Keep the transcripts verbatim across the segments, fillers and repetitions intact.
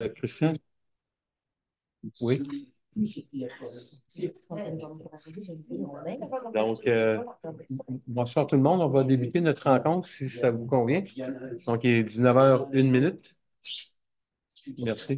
Christian? Oui. Donc, euh, bonsoir tout le monde. On va débuter notre rencontre si ça vous convient. Donc, il est dix-neuf heures une minute. Merci.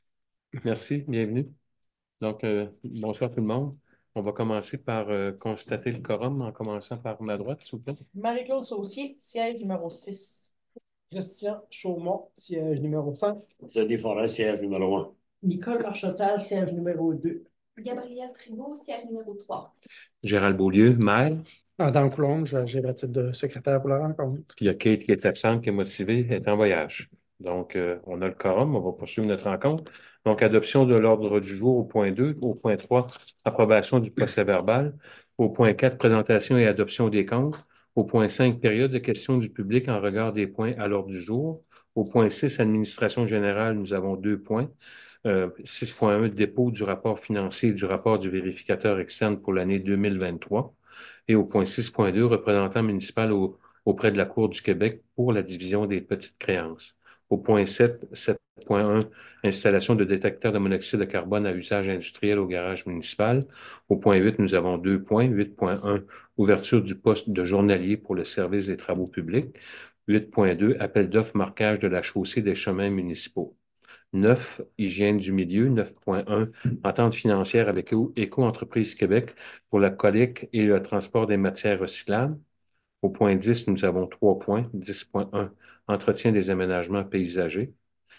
Merci. Bienvenue. Donc, euh, bonsoir tout le monde. On va commencer par euh, constater le quorum en commençant par ma droite, s'il vous plaît. Marie-Claude Saucier, siège numéro six. Christian Chaumont, siège numéro cinq. Denis Forêt, siège numéro un. Nicole Marchetal, siège numéro deux. Gabrielle Trigault, siège numéro trois. Gérald Beaulieu, maire. Adam Coulombe, j'ai le titre de secrétaire pour la rencontre. Puis il y a Kate qui est absente, qui est motivée, elle est en voyage. Donc, euh, on a le quorum, on va poursuivre notre rencontre. Donc, adoption de l'ordre du jour au point deux, au point trois, approbation du procès-verbal, au point quatre, présentation et adoption des comptes, au point cinq, période de questions du public en regard des points à l'ordre du jour, au point six, administration générale, nous avons deux points. Euh, six point un, dépôt du rapport financier et du rapport du vérificateur externe pour l'année deux mille vingt-trois. Et au point six point deux, représentant municipal au auprès de la Cour du Québec pour la division des petites créances. Au point sept, sept point un, installation de détecteurs de monoxyde de carbone à usage industriel au garage municipal. Au point huit, nous avons deux points. huit point un, ouverture du poste de journalier pour le service des travaux publics. huit point deux, appel d'offres marquage de la chaussée des chemins municipaux. neuf, hygiène du milieu. neuf point un, entente financière avec Éco-entreprise Québec pour la collecte et le transport des matières recyclables. Au point dix, nous avons trois points. dix point un, entretien des aménagements paysagers.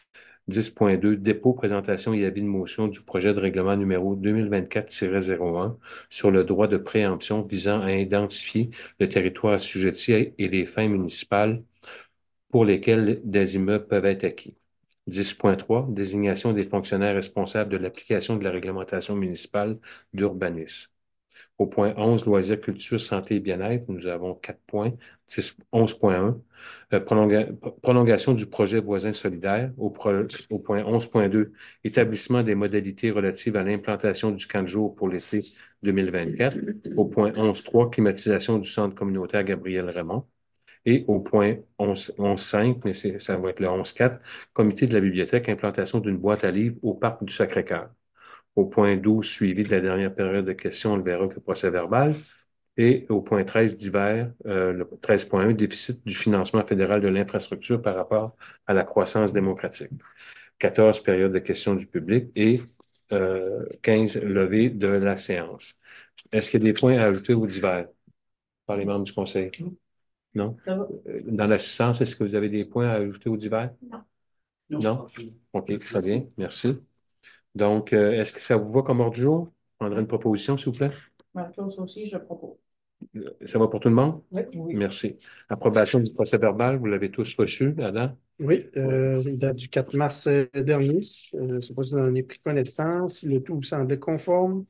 dix point deux, dépôt, présentation et avis de motion du projet de règlement numéro deux mille vingt-quatre tiret zéro un sur le droit de préemption visant à identifier le territoire assujetti et les fins municipales pour lesquelles des immeubles peuvent être acquis. dix point trois, désignation des fonctionnaires responsables de l'application de la réglementation municipale d'urbanisme. Au point onze, loisirs, culture, santé et bien-être, nous avons quatre points. onze point un, euh, prolonga prolongation du projet voisin solidaire. Au, pro au point onze point deux, établissement des modalités relatives à l'implantation du camp de jour pour l'été deux mille vingt-quatre. Au point onze point trois, climatisation du centre communautaire Gabriel Raymond. Et au point onze point cinq, mais ça va être le onze point quatre, comité de la bibliothèque, implantation d'une boîte à livres au parc du Sacré-Cœur. Au point douze, suivi de la dernière période de questions, on le verra que le procès-verbal. Et au point treize, divers, euh, le treize point un, déficit du financement fédéral de l'infrastructure par rapport à la croissance démocratique. quatorze, période de questions du public. Et euh, quinze, levée de la séance. Est-ce qu'il y a des points à ajouter au divers par les membres du conseil? Non? Dans l'assistance, est-ce que vous avez des points à ajouter au divers? Non. Non? OK, très bien. Merci. Donc, euh, est-ce que ça vous va comme ordre du jour? Je prendrai une proposition, s'il vous plaît. Marie-Claude Saucier, je propose. Ça va pour tout le monde? Oui. Oui. Merci. Approbation du procès-verbal, vous l'avez tous reçu, Adam? Oui, euh, il date du quatre mars euh, dernier. Euh, je ne sais pas si vous en avez pris connaissance. Le tout vous semblait conforme.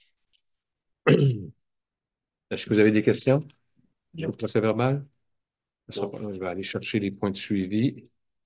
Est-ce que vous avez des questions sur le procès-verbal? Je vais aller chercher les points de suivi.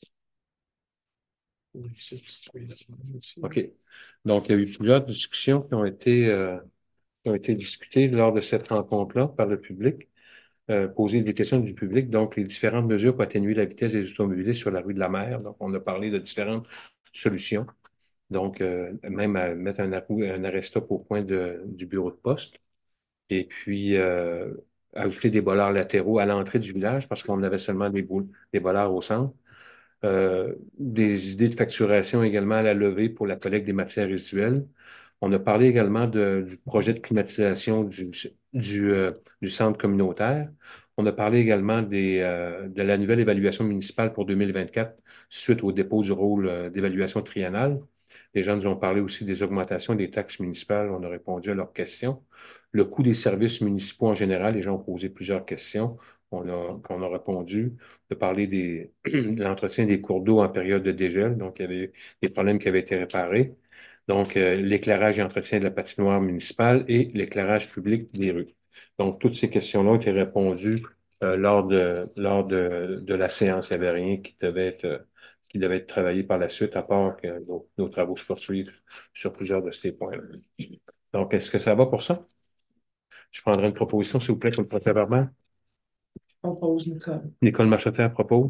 OK. Donc, il y a eu plusieurs discussions qui ont été, euh, qui ont été discutées lors de cette rencontre-là par le public, euh, poser des questions du public. Donc, les différentes mesures pour atténuer la vitesse des automobilistes sur la rue de la Mer. Donc, on a parlé de différentes solutions. Donc, euh, même à mettre un, un arrêt-stop au point de, du bureau de poste. Et puis, euh, ajouter des bollards latéraux à l'entrée du village parce qu'on avait seulement des, des bollards au centre. Euh, des idées de facturation également à la levée pour la collecte des matières résiduelles. On a parlé également de, du projet de climatisation du, du, euh, du centre communautaire. On a parlé également des, euh, de la nouvelle évaluation municipale pour deux mille vingt-quatre suite au dépôt du rôle euh, d'évaluation triennale. Les gens nous ont parlé aussi des augmentations des taxes municipales. On a répondu à leurs questions. Le coût des services municipaux en général, les gens ont posé plusieurs questions. On a, qu'on a répondu, de parler des, de l'entretien des cours d'eau en période de dégel. Donc, il y avait des problèmes qui avaient été réparés. Donc, euh, l'éclairage et entretien de la patinoire municipale et l'éclairage public des rues. Donc, toutes ces questions-là ont été répondues euh, lors de lors de, de la séance. Il n'y avait rien qui devait être euh, qui devait être travaillé par la suite, à part que nos, nos travaux se poursuivent sur plusieurs de ces points-là. Donc, est-ce que ça va pour ça? Je prendrai une proposition, s'il vous plaît, pour le procès-verbal. Je propose, Nicole. Nicole Marcheterre propose.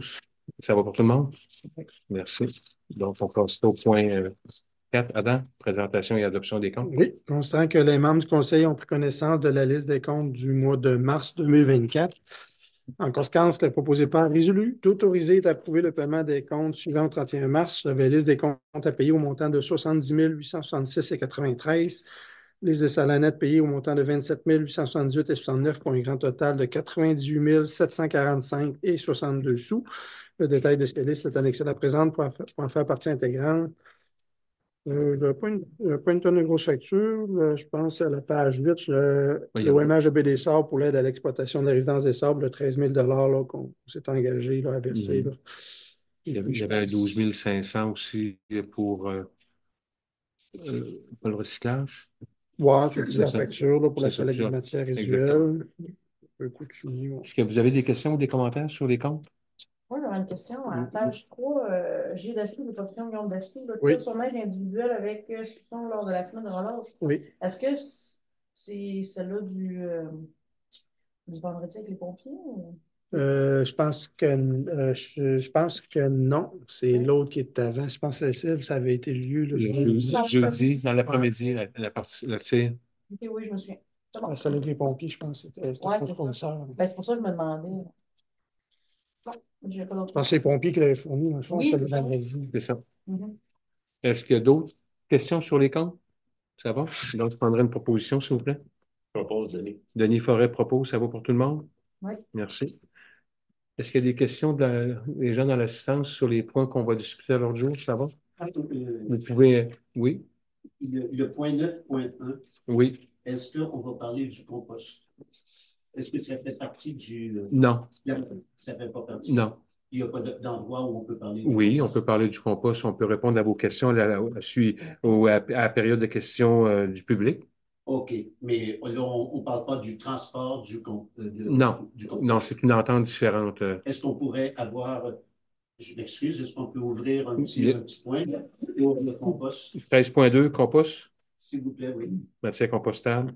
Ça va pour tout le monde? Merci. Donc, on passe au point euh, quatre. Adam, présentation et adoption des comptes. Oui, constatant que les membres du conseil ont pris connaissance de la liste des comptes du mois de mars deux mille vingt-quatre. En conséquence, le proposé par résolu d'autoriser et d'approuver le paiement des comptes suivants au trente et un mars. La liste des comptes à payer au montant de soixante-dix mille huit cent soixante-six et quatre-vingt-treize. Liste des salaires nets payés au montant de vingt-sept mille huit cent soixante-dix-huit et soixante-neuf pour un grand total de quatre-vingt-dix-huit mille sept cent quarante-cinq et soixante-deux sous. Le détail de ces listes est annexé à la présente pour en faire, pour en faire partie intégrante. Euh, le point, le point de tonne de grosse facture, là, je pense à la page huit, le, Oui, il y le en a. O M H de Baie des Sables pour l'aide à l'exploitation de la résidence des Sables, le treize mille là, qu'on s'est engagé là, à verser. Mhm. Là. Il y Et avait, puis, il y je avait pense, douze mille cinq cents aussi pour, euh, euh, pour le recyclage. ouais, c'est C'est la ça. facture là, pour la C'est ça. collecte de ça. matières Exactement. résiduelles. Un peu coutumier, ouais. Est-ce que vous avez des questions ou des commentaires sur les comptes? Moi, j'aurais une question. À la page trois, euh, j'ai d'acheter des options viande d'acheter. Le Oui, tir sur neige individuel avec euh, souscription lors de la semaine de relâche. oui. Est-ce que c- c'est celle-là du, euh, du vendredi avec les pompiers? Ou... Euh, je pense que euh, je, je pense que non. C'est Ouais. l'autre qui est avant. Je pense que ça, ça avait été lieu le Le jeudi. jeudi, jeudi, dans Ouais. l'après-midi, la, la partie, la tire. Ok, oui, je me souviens. C'est bon. La salle des pompiers, je pense que c'était c'était Ouais, pour le c'est ça. fournisseur. Ben, c'est pour ça que je me demandais. Non, j'ai pas Je d'autres pense que c'est les questions. pompiers qui l'avaient fourni, dans le fond, Oui, c'est le c'est ça. vendredi. C'est ça. Mhm. Est-ce qu'il y a d'autres questions sur les comptes? Ça va? Donc, je prendrai une proposition, s'il vous plaît. Propose, Denis. Denis Forêt propose, ça va pour tout le monde? Oui. Merci. Est-ce qu'il y a des questions de la- des gens dans l'assistance sur les points qu'on va discuter à l'autre jour? Ça va? Ah, euh, Vous pouvez, oui, le, le point neuf point un, oui, est-ce qu'on va parler du compost? Est-ce que ça fait partie du... euh, non, la- ça fait pas partie? non. Il n'y a pas de- d'endroit où on peut parler du Oui, on compost? peut parler du compost, on peut répondre à vos questions à la, à- sui- au- à- à la période de questions euh, du public. OK, mais là, on ne parle pas du transport du, com- euh, de- Non, du non, compost. c'est une entente différente. euh. Est-ce qu'on pourrait avoir, je m'excuse, est-ce qu'on peut ouvrir un petit, Il y un petit point pour le compost, a treize point deux, compost, s'il vous plaît, oui. matière compostable.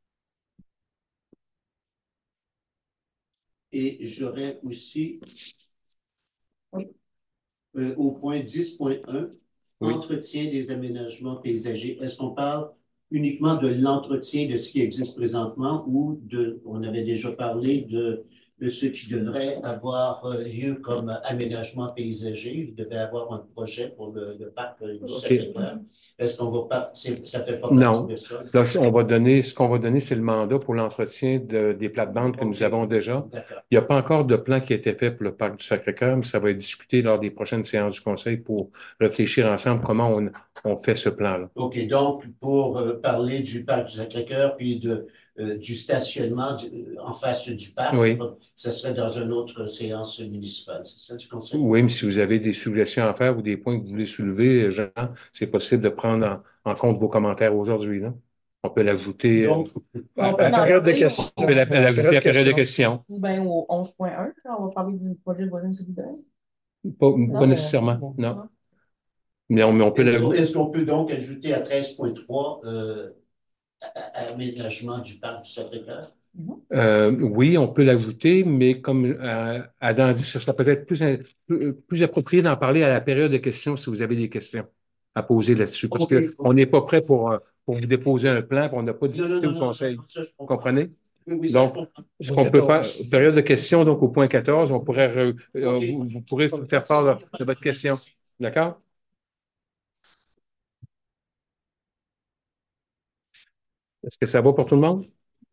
Et j'aurais aussi Oui. euh, au point dix point un, Oui. entretien des aménagements paysagers. Est-ce qu'on parle uniquement de l'entretien de ce qui existe présentement ou de, on avait déjà parlé de, de ce qui devrait avoir euh, lieu comme aménagement paysager. Il devait avoir un projet pour le, le parc euh, du Sacré-Cœur. Est-ce qu'on va pas, c'est- ça fait pas Non. partie de ça? Là, on va donner, ce qu'on va donner, c'est le mandat pour l'entretien de- des plates-bandes que nous OK. avons déjà. D'accord. Il n'y a pas encore de plan qui a été fait pour le parc du Sacré-Cœur, mais ça va être discuté lors des prochaines séances du Conseil pour réfléchir ensemble comment on, on fait ce plan-là. OK, donc pour euh, parler du parc du Sacré-Cœur puis de, euh, du stationnement du- euh, en face du parc, Oui. ça serait dans une autre séance municipale, c'est ça du conseil? Oui, mais si vous avez des suggestions à faire ou des points que vous voulez soulever, Jean, c'est possible de prendre en, en compte vos commentaires aujourd'hui, là. On peut l'ajouter euh, Donc, à, On peut à- dans- Période de oui, questions. on peut la- Ouais, l'ajouter à la période de questions. questions. Ou bien au onze point un, quand on va parler du projet de voisin solidaire. Pas, Non, pas mais- nécessairement, non. Non. Mais on, mais on peut est-ce qu'on l'ajouter. est-ce qu'on peut donc ajouter à treize point trois euh, à- à- aménagement du parc du Sacré-Cœur? Euh, oui, on peut l'ajouter, mais comme euh, Adam dit, ce sera peut-être plus, plus, plus approprié d'en parler à la période de questions si vous avez des questions à poser là-dessus. Parce OK, que OK. on n'est pas prêt pour, euh, pour vous déposer un plan, puis on n'a pas Non, discuté non, non, au non, conseil. non, ça, je Vous comprends. comprenez? Oui, oui, ça, je Donc, comprends. ce qu'on peut faire, quatorze. période de questions, donc au point quatorze, on pourrait, re- euh, OK. vous, vous pourrez faire part de, de votre question. D'accord? Est-ce que ça va pour tout le monde?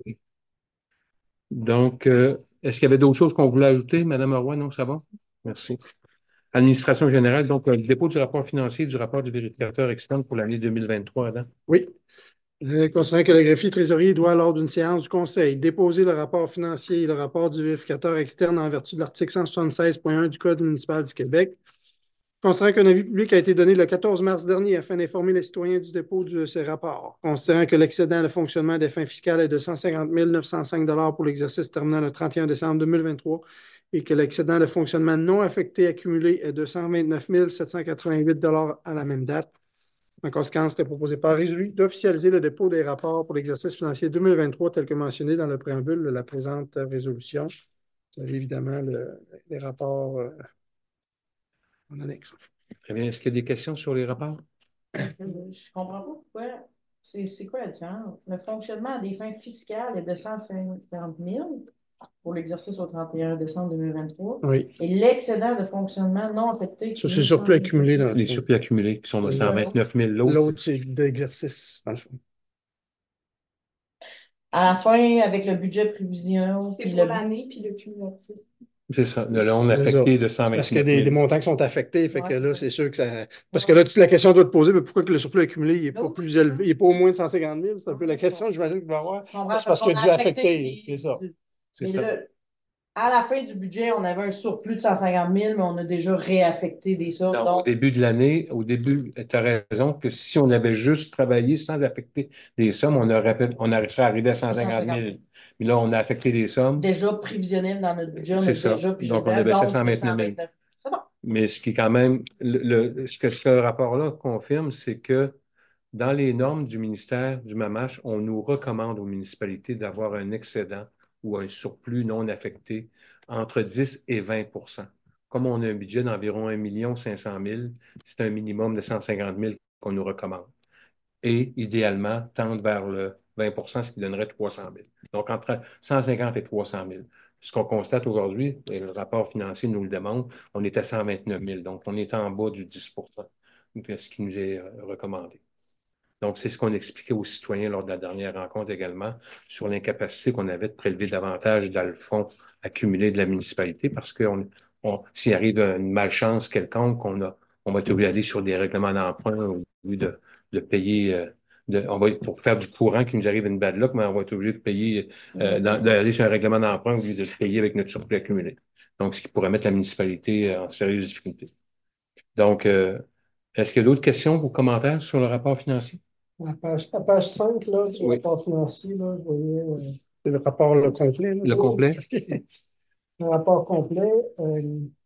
Donc, euh, est-ce qu'il y avait d'autres choses qu'on voulait ajouter, Madame Roy? Non, ça va? Merci. Administration générale, donc euh, le dépôt du rapport financier et du rapport du vérificateur externe pour l'année deux mille vingt-trois, Adam. Oui. Je considère que le greffier trésorier doit, lors d'une séance du Conseil, déposer le rapport financier et le rapport du vérificateur externe en vertu de l'article cent soixante-seize point un du Code municipal du Québec. Considérant qu'un avis public a été donné le quatorze mars dernier afin d'informer les citoyens du dépôt de ces rapports. Considérant que l'excédent de fonctionnement des fins fiscales est de cent cinquante mille neuf cent cinq dollars pour l'exercice terminant le trente et un décembre deux mille vingt-trois et que l'excédent de fonctionnement non affecté accumulé est de cent vingt-neuf mille sept cent quatre-vingt-huit dollars à la même date. En conséquence, il est proposé par résolu d'officialiser le dépôt des rapports pour l'exercice financier deux mille vingt-trois tel que mentionné dans le préambule de la présente résolution. Vous avez évidemment le- les rapports euh, en annexe. Très bien. Est-ce qu'il y a des questions sur les rapports? Je comprends pas pourquoi. C'est c'est quoi la différence? Le fonctionnement à des fins fiscales est de cent cinquante mille pour l'exercice au trente et un décembre deux mille vingt-trois. Oui. Et l'excédent de fonctionnement non affecté. Ça, c'est surplus accumulé dans le Les fond. surplus accumulés qui sont de Oui. cent vingt-neuf mille. L'autre, L'autre, c'est d'exercice, dans le fond. À la fin, avec le budget prévision, C'est puis pour le l'année, puis le cumulatif. c'est ça. Le loan C'est affecté de ça. Parce qu'il y a cent vingt-neuf des, des mille. montants qui sont affectés, fait Ouais, que là, c'est c'est sûr que ça. Parce que là, toute la question doit te poser, mais pourquoi que le surplus accumulé, il n'est pas L'autre, plus élevé, il n'est pas au moins de cent cinquante mille? C'est un peu la Ouais, question, j'imagine qu'il va y avoir. je comprends, C'est parce qu'on qu'il y a a dû affecté affecter, les- c'est ça. C'est Mais ça. là, à la fin du budget, on avait un surplus de cent cinquante mille, mais on a déjà réaffecté des sommes. Non, au Donc, début de l'année, au début, tu as raison que si on avait juste travaillé sans affecter des sommes, on aurait, on aurait serait arrivé à cent cinquante mille. Mais là, on a affecté des sommes. déjà prévisionnel dans notre budget, on C'est a ça. déjà pigé Donc, on dedans, a baissé à donc c'était cent vingt-neuf mille. cent vingt-neuf. C'est bon. Mais ce qui est quand même, le, le- ce que ce rapport-là confirme, c'est que dans les normes du ministère du MAMACH, on nous recommande aux municipalités d'avoir un excédent ou un surplus non affecté entre dix et vingt pour cent. Comme on a un budget d'environ un million cinq cent mille, c'est un minimum de cent cinquante mille qu'on nous recommande. Et idéalement, tendre vers le vingt pour cent, ce qui donnerait trois cent mille. Donc, entre cent cinquante et trois cent mille. Ce qu'on constate aujourd'hui, et le rapport financier nous le démontre, on est à cent vingt-neuf mille. Donc, on est en bas du dix pour cent, ce qui nous est euh, recommandé. Donc, c'est ce qu'on expliquait aux citoyens lors de la dernière rencontre également sur l'incapacité qu'on avait de prélever davantage dans le fonds accumulé de la municipalité parce que on, on, s'il arrive une malchance quelconque, on a, on va être obligé d'aller sur des règlements d'emprunt au lieu de, de payer, euh, de, on va, pour faire du courant qui nous arrive une bad luck, mais on va être obligé de payer, euh, dans- d'aller sur un règlement d'emprunt au lieu de le payer avec notre surplus accumulé. Donc, ce qui pourrait mettre la municipalité en sérieuse difficulté. Donc, euh, est-ce qu'il y a d'autres questions ou commentaires sur le rapport financier? À page, à page cinq, là, du Oui. rapport financier, là, je voyais euh, c'est le rapport le complet. Là, Le complet? Le rapport complet, euh,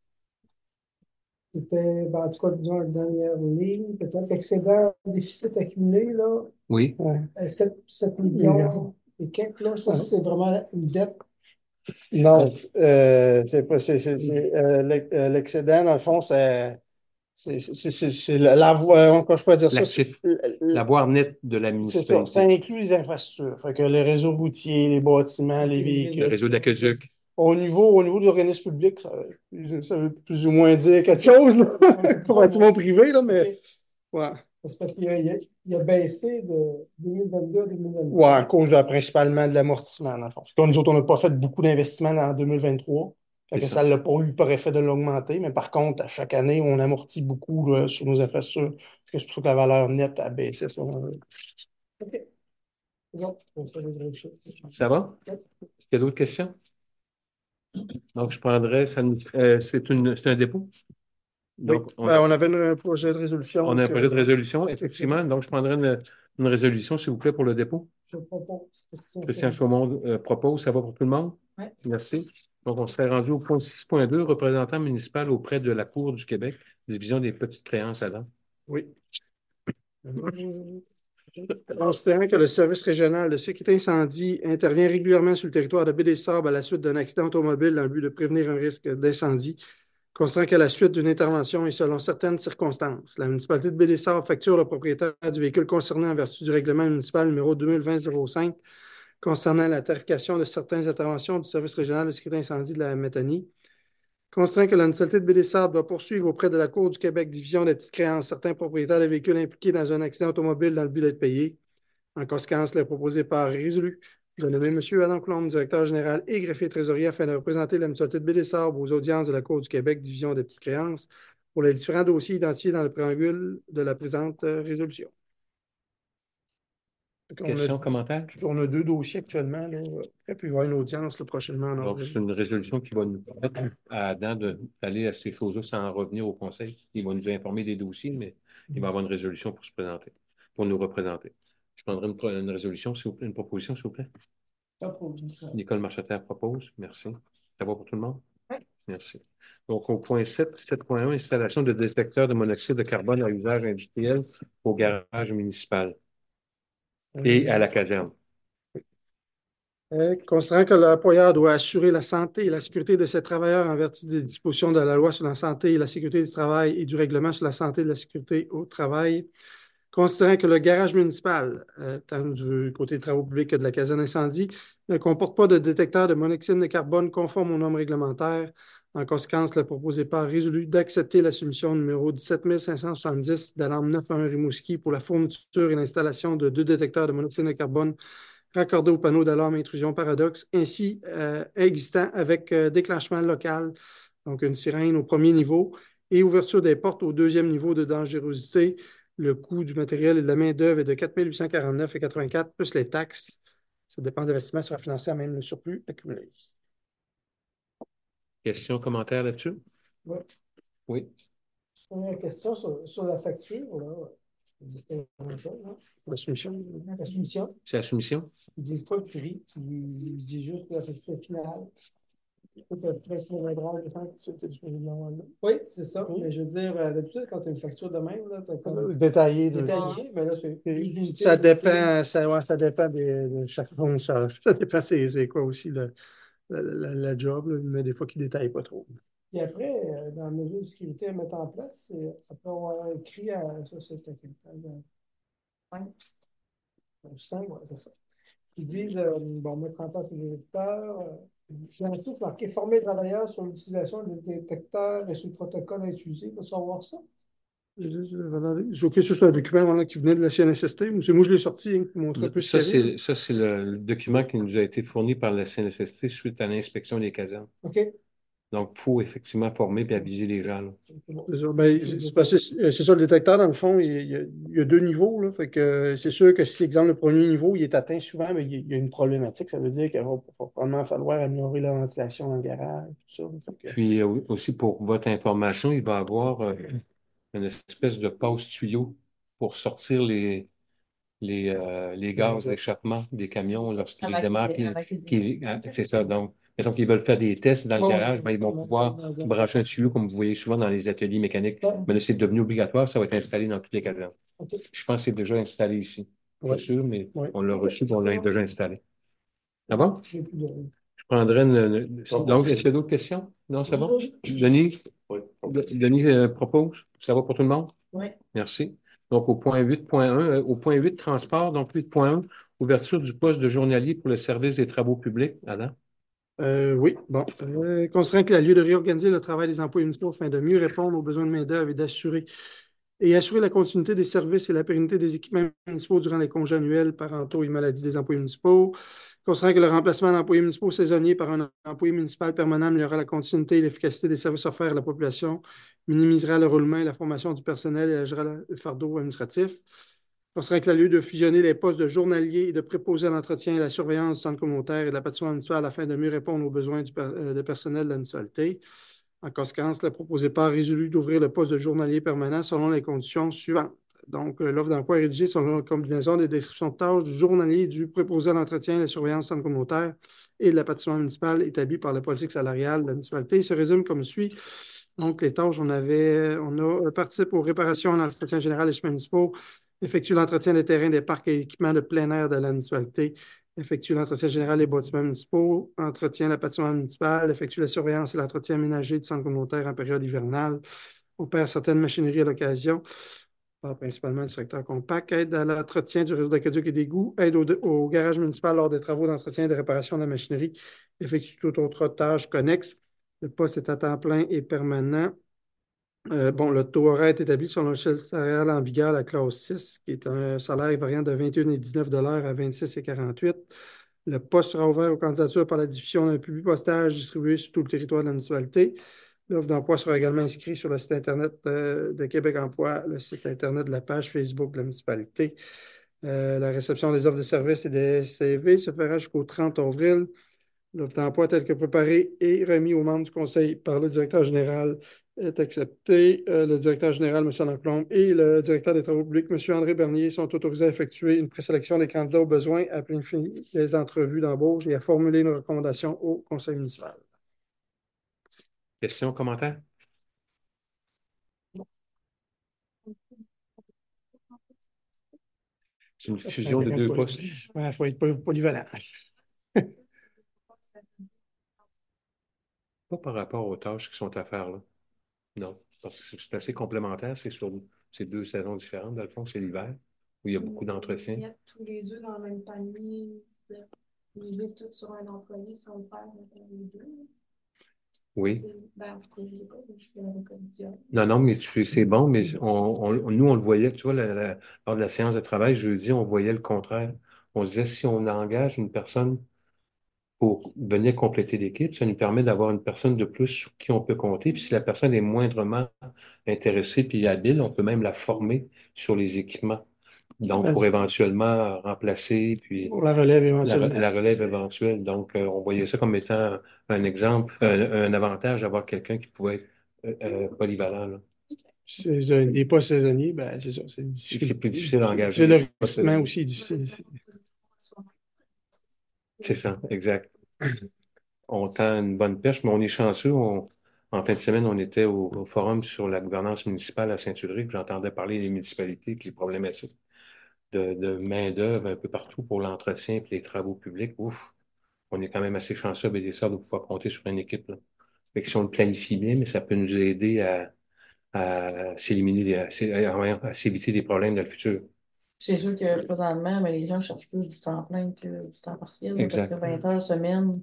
était, ben, en tout cas, disons, la dernière ligne, peut-être excédent déficit accumulé, là, Oui. ouais, euh, sept, sept millions et quelques, là, ça, c'est vraiment une dette. Non, euh, c'est pas, c'est, c'est, c'est, euh, l'ex- euh, l'excédent, dans le fond, c'est, c'est, c'est, c'est, c'est la, la voie, encore je pourrais dire ça, L'actif. c'est, l- l- L'avoir net de la c'est ça, ça municipalité. inclut les infrastructures, fait que les réseaux routiers, les bâtiments, les Le véhicules. réseau d'aqueduc. Au niveau, au niveau des organismes publics, ça, ça veut plus ou moins dire quelque chose, là, pour un bâtiment privé, là, mais, ouais. C'est parce qu'il a, il a, il a baissé de deux mille vingt-deux à deux mille vingt-trois. Ouais, à cause de, principalement de l'amortissement, dans le fond. Parce que nous autres, on n'a pas fait beaucoup d'investissements en deux mille vingt-trois. Fait que C'est ça ça. l'a pas eu par effet de l'augmenter. Mais par contre, à chaque année, on amortit beaucoup là, sur nos infrastructures. Parce que c'est pour ça que la valeur nette a baissé. Ça. OK. C'est bon. Ça, je vais vérifier. Ça va? Ouais. Est-ce qu'il y a d'autres questions? Donc, je prendrais, ça nous- euh, c'est une, c'est un dépôt. Oui. Donc, on, Ben, on avait un projet de résolution. on a un que- projet de résolution, effectivement. Donc, je prendrais une, une résolution, s'il vous plaît, pour le dépôt. Je propose. Christian Christian Chaumont. Chaumont euh, propose. Ça va pour tout le monde? Oui. Merci. Donc, on serait rendu au point six point deux, représentant municipal auprès de la Cour du Québec, division des petites créances à dents. Oui. Considérant que le service régional de sécurité incendie intervient régulièrement sur le territoire de Baie-des-Sables à la suite d'un accident automobile dans le but de prévenir un risque d'incendie, considérant qu'à la suite d'une intervention et selon certaines circonstances, la municipalité de Baie-des-Sables facture le propriétaire du véhicule concerné en vertu du règlement municipal numéro deux mille vingt zéro cinq concernant la tarification de certaines interventions du service régional de sécurité incendie de la Métanie. Considérant que la municipalité de Baie-des-Sables doit poursuivre auprès de la Cour du Québec, division des petites créances, certains propriétaires de véhicules impliqués dans un accident automobile dans le but d'être payés. En conséquence, il est proposé par résolu de nommer M. Adam Coulombe, directeur général et greffier trésorier, afin de représenter la municipalité de Baie-des-Sables aux audiences de la Cour du Québec, division des petites créances, pour les différents dossiers identifiés dans le préambule de la présente euh, résolution. On Questions, a, commentaires? on a deux dossiers actuellement, là, et puis il va y avoir une audience là, prochainement en Donc, avril. c'est une résolution qui va nous permettre à Adam de- d'aller à ces choses-là sans revenir au conseil. Il va nous informer des dossiers, mais il va avoir une résolution pour se présenter, pour nous représenter. Je prendrai une, pro- une résolution, s'il vous plaît, une proposition, s'il vous plaît. Nicole Marcheterre propose. Merci. Ça va pour tout le monde? Oui. Merci. Donc, au point sept, sept point un, installation de détecteurs de monoxyde de carbone à usage industriel au garage municipal et à la caserne. Euh, considérant que l'employeur doit assurer la santé et la sécurité de ses travailleurs en vertu des dispositions de la loi sur la santé et la sécurité du travail et du règlement sur la santé et la sécurité au travail, considérant que le garage municipal, euh, tant du côté des travaux publics que de la caserne incendie, ne comporte pas de détecteur de monoxyde de carbone conforme aux normes réglementaires, en conséquence, le proposé par résolu d'accepter la soumission numéro dix-sept mille cinq cent soixante-dix d'Alarme neuf un Rimouski pour la fourniture et l'installation de deux détecteurs de monoxyde de carbone raccordés au panneau d'alarme intrusion paradoxe, ainsi euh, existant avec euh, déclenchement local, donc une sirène au premier niveau, et ouverture des portes au deuxième niveau de dangerosité. Le coût du matériel et de la main-d'œuvre est de quatre mille huit cent quarante-neuf virgule quatre-vingt-quatre plus les taxes. Ça dépend de l'investissement sera financé à même le surplus accumulé. Questions, commentaires là-dessus? Oui. Oui. Première question sur, sur la facture, là. Ils disent pas grand-chose, hein. Pour la soumission. La soumission, C'est la soumission? ils disent pas le prix, ils disent juste la facture finale. Oui, c'est ça. Oui. Mais je veux dire, euh, d'habitude, quand tu as une facture de même, là, tu as comme Détaillé. de- détaillé, mais là, c'est unité, Ça unité. dépend, ça, ouais, ça dépend des- de chaque fournisseur. Ça dépend c'est c'est quoi aussi le, le, le- le job, là, mais des fois qu'ils ne détaillent pas trop. Et après, euh, dans la mesure de sécurité à mettre en place, c'est après avoir écrit à ça, c'est à quel temps? Cinq? Cinq, ouais, c'est ça. Ils disent, euh, bon, mettre en place les détecteurs. Euh, j'ai un truc marqué former les travailleurs sur l'utilisation des détecteurs et sur le protocole à utiliser. Faut savoir ça. J'ai OK, ça, c'est un document voilà, qui venait de la C N S S T. C'est moi, je l'ai sorti hein, pour montrer un peu ce Ça, qu'il y avait. c'est, ça, c'est le, le document qui nous a été fourni par la C N S S T suite à l'inspection des casernes. OK. Donc, il faut effectivement former et aviser les gens, là. C'est ça, ben, c'est- c'est parce que c'est c'est ça, le détecteur, dans le fond, il, il y a, il y a deux niveaux. Là, fait que euh, c'est sûr que si, exemple, le premier niveau, il est atteint souvent, mais il y a, il y a une problématique. Ça veut dire qu'il va, va probablement falloir améliorer la ventilation dans le garage, tout ça. Fait que- Puis euh, aussi, pour votre information, il va y avoir euh, une espèce de passe tuyau pour sortir les, les, euh, les gaz d'échappement des camions lorsqu'ils les Avant démarrent. qu'il puis- avant qu'il qu'ils- ah, c'est ça. Donc, mettons qu'ils veulent faire des tests dans le Oh, garage, ben, ils vont pouvoir brancher un tuyau comme vous voyez souvent dans les ateliers mécaniques. Mais là, c'est devenu obligatoire, ça va être installé dans toutes les casernes. OK. Je pense que c'est déjà installé ici. Je Ouais. suis sûr, mais Ouais. on l'a reçu, puis on l'a déjà installé. Ah bon? J'ai plus de... Je prendrais une. une- Donc, est-ce qu'il y a d'autres questions? Non, c'est bon? Denis? Oui. Denis euh, propose? Ça va pour tout le monde? Oui. Merci. Donc, au point huit point un, euh, au point huit, transport, donc huit point un, ouverture du poste de journalier pour le service des travaux publics. Adam? Euh, oui, bon. Euh, considérant que la lieu de réorganiser le travail des employés municipaux afin de mieux répondre aux besoins de main-d'œuvre et d'assurer et assurer la continuité des services et la pérennité des équipements municipaux durant les congés annuels, parentaux et maladies des employés municipaux. Considérant que le remplacement d'employés municipaux saisonniers par un employé municipal permanent améliorera la continuité et l'efficacité des services offerts à la population, minimisera le roulement et la formation du personnel et allégera le fardeau administratif. Considérant que la lieu de fusionner les postes de journalier et de préposé à l'entretien et à la surveillance du centre communautaire et de la patinoire municipale afin de mieux répondre aux besoins du per- euh, de personnel de la municipalité. En conséquence, le proposé par résolu d'ouvrir le poste de journalier permanent selon les conditions suivantes. Donc, euh, l'offre d'emploi est rédigée selon la combinaison des descriptions de tâches du journalier et du préposé à l'entretien et à la surveillance du centre communautaire et de la patinoire municipale établie par la politique salariale de la municipalité. Il se résume comme suit. Donc, les tâches, on avait, on a participe aux réparations et à l'entretien général des chemins municipaux, effectue l'entretien des terrains, des parcs et équipements de plein air de la municipalité, effectue l'entretien général des bâtiments municipaux, entretient la patinoire municipale, effectue la surveillance et l'entretien ménager du centre communautaire en période hivernale, opère certaines machineries à l'occasion, parle principalement du secteur compact, aide à l'entretien du réseau d'aqueduc et d'égouts, aide au, au garage municipal lors des travaux d'entretien et de réparation de la machinerie, effectue toute autre tâche connexe. Le poste est à temps plein et permanent. Euh, bon, le taux horaire est établi sur l'échelle salariale en vigueur, la classe six, qui est un salaire variant de vingt et un virgule dix-neuf dollars à vingt-six virgule quarante-huit. Le poste sera ouvert aux candidatures par la diffusion d'un public postage distribué sur tout le territoire de la municipalité. L'offre d'emploi sera également inscrite sur le site Internet euh, de Québec Emploi, le site Internet de la page Facebook de la municipalité. Euh, la réception des offres de services et des C V se fera jusqu'au trente avril. L'offre d'emploi tel que préparée et remis aux membres du conseil par le directeur général est acceptée. Euh, le directeur général, M. Lacombe, et le directeur des travaux publics, M. André Bernier, sont autorisés à effectuer une présélection des candidats au besoin, à planifier les entrevues d'embauche et à formuler une recommandation au conseil municipal. Questions, commentaires? C'est une fusion de deux postes. Il faut être polyvalent. pas par rapport aux tâches qui sont à faire là. Non, parce que c'est assez complémentaire. C'est sur ces deux saisons différentes. Dans le fond, c'est l'hiver où il y a beaucoup d'entretiens. Mettre tous les œufs dans le même panier, de miser tout sur un employé si on perd les deux. Oui. C'est- Ben, en tout cas, je sais pas, c'est la recondition. Non, non, mais tu- c'est bon, mais on, on- nous, on le voyait, tu vois, la- la- lors de la séance de travail jeudi, on voyait le contraire. On se disait, si on engage une personne pour venir compléter l'équipe, ça nous permet d'avoir une personne de plus sur qui on peut compter. Puis si la personne est moindrement intéressée puis habile, on peut même la former sur les équipements. Donc, pour éventuellement remplacer, puis Pour la relève la, éventuellement. la relève éventuelle. Donc, euh, on voyait ça comme étant un exemple, un, un avantage d'avoir quelqu'un qui pouvait être euh, euh, polyvalent, là. C'est des pas saisonniers, ben, c'est ça. C'est une C'est c'est plus difficulté. difficile à engager. C'est le les postes recrutement saisonniers. aussi est difficile. C'est ça, exact. On tend une bonne perche, mais on est chanceux. On- en fin de semaine, on était au, au forum sur la gouvernance municipale à Saint-Ulrich. J'entendais parler des municipalités, puis les problématiques de, de main-d'œuvre un peu partout pour l'entretien et les travaux publics. Ouf, on est quand même assez chanceux à Bédessard de pouvoir compter sur une équipe, là. Fait que si on le planifie bien, mais ça peut nous aider à, à s'éliminer, des- à, s'é- à- à s'éviter des problèmes dans le futur. C'est sûr que présentement, mais les gens cherchent plus du temps plein que du temps partiel, là, parce Exact. que vingt heures semaine,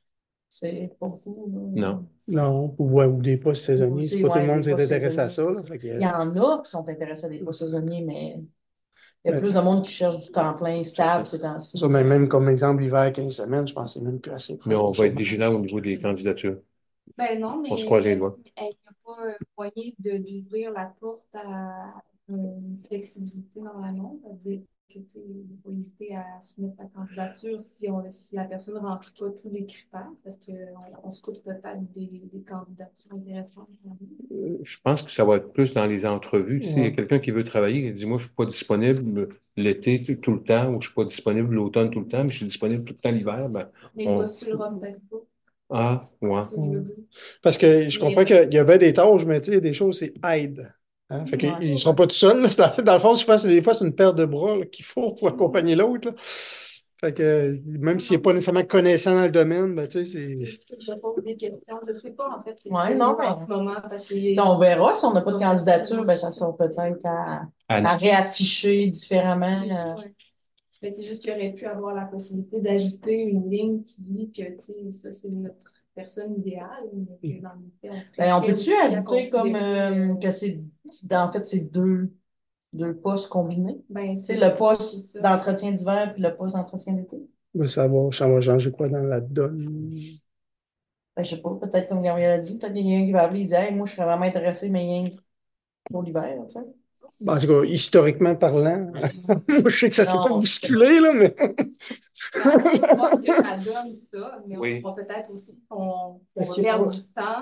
c'est pas beaucoup, là. Non. Non, ou, ouais, ou des postes saisonniers. C'est Aussi, pas tout ouais, le monde des qui est postes intéressé à ça, saisonniers. là. Fait que, Il y en a qui sont intéressés à des postes saisonniers, mais il y a Ben, plus de monde qui cherche du temps plein stable ces temps-ci. ça, mais même comme exemple, l'hiver, quinze semaines, je pense que c'est même plus assez. Mais on va être Sûrement. vigilant au niveau des candidatures. Ben non, mais On se croise les doigts. il n'y a pas euh, moyen de d'ouvrir la porte à une flexibilité dans l'annonce, c'est-à-dire que tu sais, il ne faut pas hésiter à soumettre sa candidature si, on, si la personne ne remplit pas tous les critères, parce qu'on on se coupe peut-être des, des candidatures intéressantes. Euh, Je pense que ça va être plus dans les entrevues. Tu sais, il y a Ouais. quelqu'un qui veut travailler, il dit, moi, je suis pas disponible l'été tout, tout le temps, ou je suis pas disponible l'automne tout le temps, mais je suis disponible tout le temps l'hiver. Ben, Mais il on... postulera peut-être pas, Ah, ouais. c'est ce que je veux dire. Parce que je Mais- comprends qu'il y avait des tâches, mais tu sais, des choses, c'est aide. Hein? Fait qu'ils Ouais. ils seront pas tout seuls, là. Dans, dans le fond, souvent, c'est- des fois, c'est une paire de bras là, qu'il faut pour accompagner l'autre, là. Fait que même s'il n'est pas nécessairement connaissant dans le domaine, ben, tu sais, c'est. Je pose des questions, je ne sais pas en fait. c'est Ouais, quoi non, en mais- ce moment, parce que Puis on verra si on n'a pas de candidature, ben, ça sera peut-être à, à À- réafficher différemment. euh. Ouais. Mais c'est juste qu'il aurait pu avoir la possibilité d'ajouter une ligne qui dit que, tu sais, ça, c'est notre personne idéale, mais que dans le fait, on serait Ben, on prêt peut-tu aussi à ajouter comme considérer, euh, euh, que c'est c'est- en fait c'est deux, deux postes combinés? ben, C'est c'est le poste c'est ça. d'entretien d'hiver puis le poste d'entretien d'été? Ben, ça va, ça va changer quoi dans la donne? Ben, je sais pas, peut-être comme Gabriel a dit, peut-être qu'il y a un qui va appeler et dire hey, moi je serais vraiment intéressé, mais rien que pour l'hiver, tu sais. Ben, en tout cas, historiquement parlant, moi, je sais que ça s'est pas Non. bousculé, là, mais. On va voir ce que ça donne, ça, mais Oui. on va peut-être aussi qu'on qu'on Est-ce va que- perdre du temps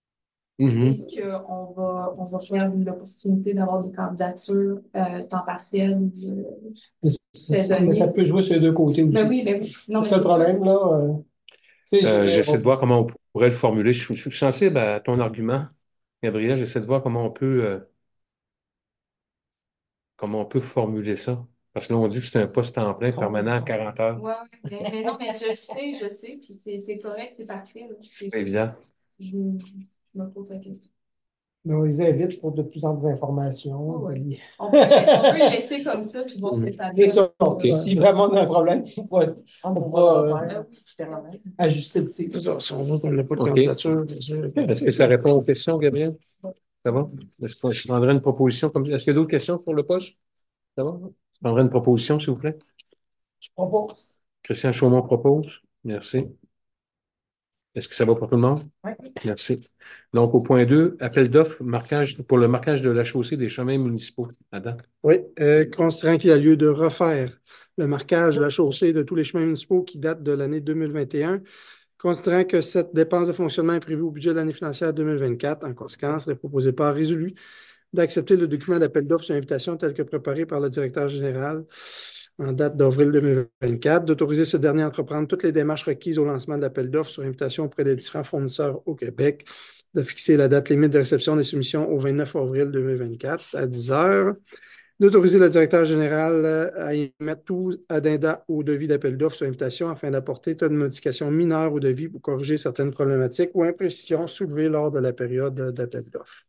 Mhm. et qu'on va, on va perdre l'opportunité d'avoir des candidatures euh, temps partiel. euh, Mais ça- Saisonnier. mais ça peut jouer sur les deux côtés aussi. Ben oui, ben oui. Non, C'est mais ça le c'est problème, là. euh, tu sais, je veux Euh, dire, j'essaie on- de voir comment on pourrait le formuler. Je, suis je suis sensible à ton argument, Gabriel. J'essaie de voir comment on peut, euh, comment on peut formuler ça. Parce que là, on dit que c'est un poste en plein permanent à quarante heures. Ouais, ouais, mais, mais non, mais je le sais, je sais, puis c'est c'est correct, c'est parfait, là. C'est C'est juste- évident. Je, je me pose la question. mais on les invite pour de plus en plus d'informations. Ouais, ouais. Puis- On peut, on peut le laisser comme ça, puis voir ce que ça C'est donne. ça. Ok. Si vraiment on a un problème, on pourra On On pourra va, le euh, faire, Ah oui. différemment. ajuster le tir. C'est ça, si on voit qu'on n'a pas de Ok. candidature, bien sûr. Est-ce que ça répond aux questions, Gabriel? Ça va? Est-ce que je prendrais une proposition comme Est-ce qu'il y a d'autres questions pour le poste? Ça va? Je prendrais une proposition, s'il vous plaît. Je propose. Christian Chaumont propose. Merci. Est-ce que ça va pour tout le monde? Oui. Merci. Donc, au point deux, appel d'offres marquage, pour le marquage de la chaussée des chemins municipaux. Adam? Oui, euh, considérant qu'il y a lieu de refaire le marquage de la chaussée de tous les chemins municipaux qui datent de l'année deux mille vingt et un, considérant que cette dépense de fonctionnement est prévue au budget de l'année financière deux mille vingt-quatre, en conséquence, il est proposé par résolu d'accepter le document d'appel d'offres sur invitation tel que préparé par le directeur général en date d'avril deux mille vingt-quatre, d'autoriser ce dernier à entreprendre toutes les démarches requises au lancement de l'appel d'offres sur invitation auprès des différents fournisseurs au Québec, de fixer la date limite de réception des soumissions au vingt-neuf avril deux mille vingt-quatre à dix heures, d'autoriser le directeur général euh, à émettre tout addenda ou devis d'appel d'offres sur invitation afin d'apporter toute modification mineure au devis pour corriger certaines problématiques ou imprécisions soulevées lors de la période d'appel d'offres.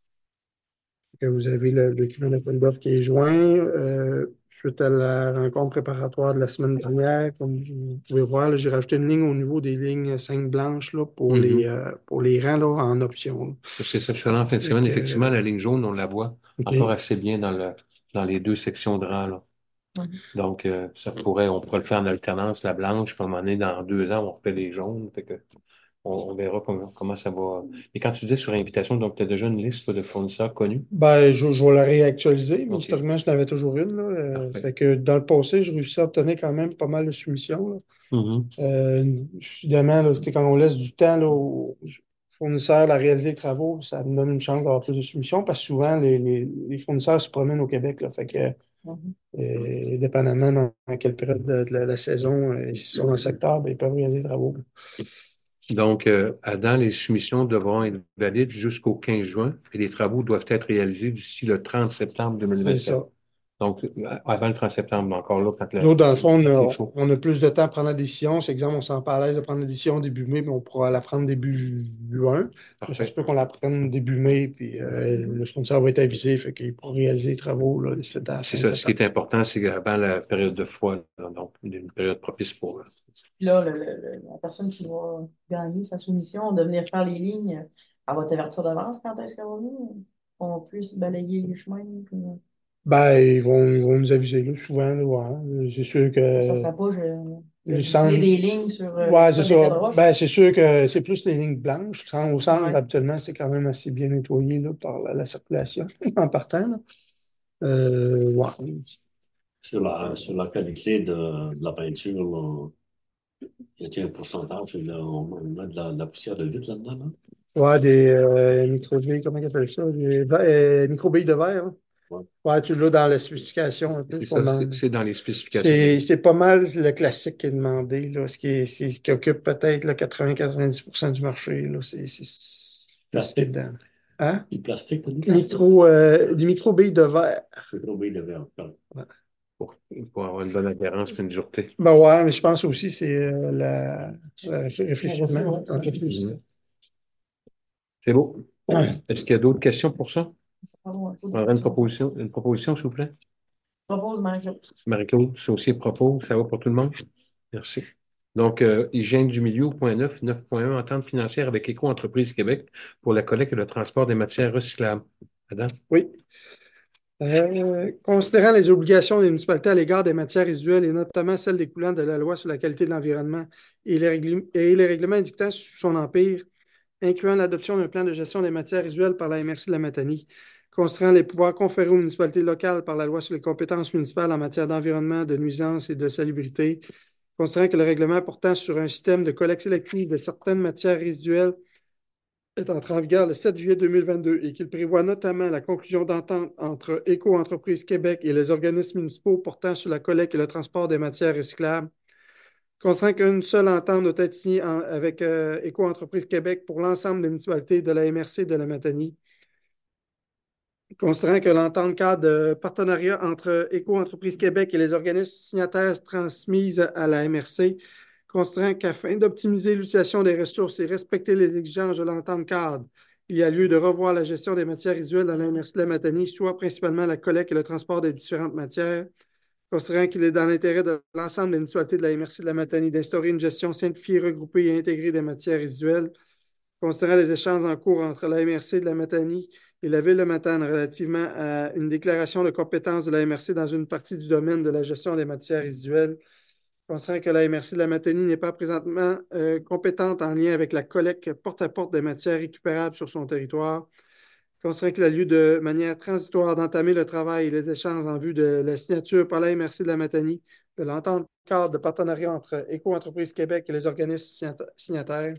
Que vous avez le document d'appel d'offres qui est joint euh, suite à la rencontre préparatoire de la semaine dernière. Comme vous pouvez voir, j'ai rajouté une ligne au niveau des lignes cinq blanches là, pour, Mhm. les, euh, pour les rangs là, en option. C'est ça, je suis allé en fin de semaine. Fait que, Effectivement, la ligne jaune, on la voit OK. encore assez bien dans le, dans les deux sections de rang, là. Mhm. Donc, euh, ça pourrait, on pourrait le faire en alternance, la blanche, puis à un moment donné, dans deux ans, on refait les jaunes. Fait que on, on verra comment, comment ça va. Et quand tu dis sur invitation, donc tu as déjà une liste toi, de fournisseurs connus? Ben, je, je vais la réactualiser, mais OK. historiquement, je n'avais toujours une. Là, euh, Parfait. fait que dans le passé, je réussis à obtenir quand même pas mal de soumissions. Là. Mhm. Euh, évidemment, là, quand on laisse du temps là, aux fournisseurs à réaliser les travaux, ça nous donne une chance d'avoir plus de soumissions parce que souvent, les, les, les fournisseurs se promènent au Québec. Là, fait que, Mhm. euh, dépendamment dans, dans quelle période de, de la, la saison euh, ils sont dans le secteur, ben, ils peuvent réaliser les travaux. Donc, euh, Adam, les soumissions devront être valides jusqu'au quinze juin et les travaux doivent être réalisés d'ici le trente septembre C'est deux mille vingt-sept. ça. Donc, euh, avant le trente septembre, encore là, quand le, Nous, dans le fond, on c'est a, chaud. on a plus de temps à prendre la décision. C'est exemple, on s'en pas à l'aise de prendre la décision début mai, mais on pourra la prendre début juin. Mais ça se Parfait. peut qu'on la prenne début mai, puis euh, le sponsor va être avisé, fait qu'il pourra réaliser les travaux là, c'est à la C'est fin de ça. Ce qui septembre. est important, c'est qu'avant la période de froid, là, donc une période propice pour. Puis là, le- le- le- la personne qui va gagner sa soumission de venir faire les lignes, elle va t'avertir d'avance quand est-ce qu'elle va venir. On puisse balayer les chemins. Puis, euh, Ben, ils vont, ils vont nous aviser là, souvent. Là, ouais. C'est sûr ça que sera pas, je, je les défiler centres. des lignes sur euh, Ouais, le c'est sol des tas ça. de roches. Ben, c'est sûr que c'est plus les lignes blanches. Au centre, Ouais. habituellement, c'est quand même assez bien nettoyé là, par la, la circulation en partant. Là. Euh, ouais. Sur la, sur la qualité de, de la peinture, là, y a-t-il un pourcentage? Là, on, on met de la, de la poussière de vitre là-dedans, là? Ouais, des euh, microbilles, comment ils appellent ça? Des va- euh, microbilles de verre. Hein. Ouais. Ouais, tu l'as dans la spécification un peu. C'est C'est pas ça, c'est mal. c'est dans les spécifications. C'est c'est pas mal le classique qui est demandé, là, ce qui, est, c'est ce qui occupe peut-être là, quatre-vingts à quatre-vingt-dix pour cent du marché. Là, c'est c'est- c'est Plastique. dedans. Hein? Du plastique, t'as dit? Micro, euh, des microbilles de verre. Microbilles de verre. Ouais. Pour, pour avoir une bonne adhérence et une dureté. Ben ouais, mais je pense aussi c'est euh, la, la réfléchissement. Ouais, c'est Ouais. réfléchissement. Mhm. C'est beau. Ouais. Est-ce qu'il y a d'autres questions pour ça? Ça va avoir un peu de On aurait une questions. proposition, une proposition, s'il vous plaît? Propose Marie-Claude. Marie-Claude, c'est aussi propos. Ça va pour tout le monde? Merci. Donc, euh, hygiène du milieu, point neuf, neuf point un, entente financière avec Éco-entreprise Québec pour la collecte et le transport des matières recyclables. Adam? Oui. Euh, considérant les obligations des municipalités à l'égard des matières résiduelles et notamment celles découlant de la loi sur la qualité de l'environnement et les, régl- et les règlements dictant sous son empire, incluant l'adoption d'un plan de gestion des matières résiduelles par la M R C de la Matanie, considérant les pouvoirs conférés aux municipalités locales par la loi sur les compétences municipales en matière d'environnement, de nuisances et de salubrité, considérant que le règlement portant sur un système de collecte sélective de certaines matières résiduelles est entré en vigueur le sept juillet deux mille vingt-deux et qu'il prévoit notamment la conclusion d'entente entre Éco-entreprise Québec et les organismes municipaux portant sur la collecte et le transport des matières recyclables. Considérant qu'une seule entente doit être signée en, avec euh, Éco-entreprise Québec pour l'ensemble des municipalités de la M R C de la Matanie. Considérant que l'entente cadre de partenariat entre Éco-entreprise Québec et les organismes signataires transmises à la M R C, considérant qu'afin d'optimiser l'utilisation des ressources et respecter les exigences de l'entente cadre, il y a lieu de revoir la gestion des matières résiduelles dans la M R C de la Matanie, soit principalement la collecte et le transport des différentes matières, considérant qu'il est dans l'intérêt de l'ensemble des municipalités de la M R C de la Matanie d'instaurer une gestion simplifiée, regroupée et intégrée des matières résiduelles, considérant les échanges en cours entre la M R C de la Matanie et la Ville de Matane relativement à une déclaration de compétence de la M R C dans une partie du domaine de la gestion des matières résiduelles, considérant que la M R C de la Matanie n'est pas présentement euh, compétente en lien avec la collecte porte-à-porte des matières récupérables sur son territoire, considérant qu'il a lieu de manière transitoire d'entamer le travail et les échanges en vue de la signature par la M R C de la Matanie de l'entente cadre de partenariat entre Éco-entreprise Québec et les organismes signataires.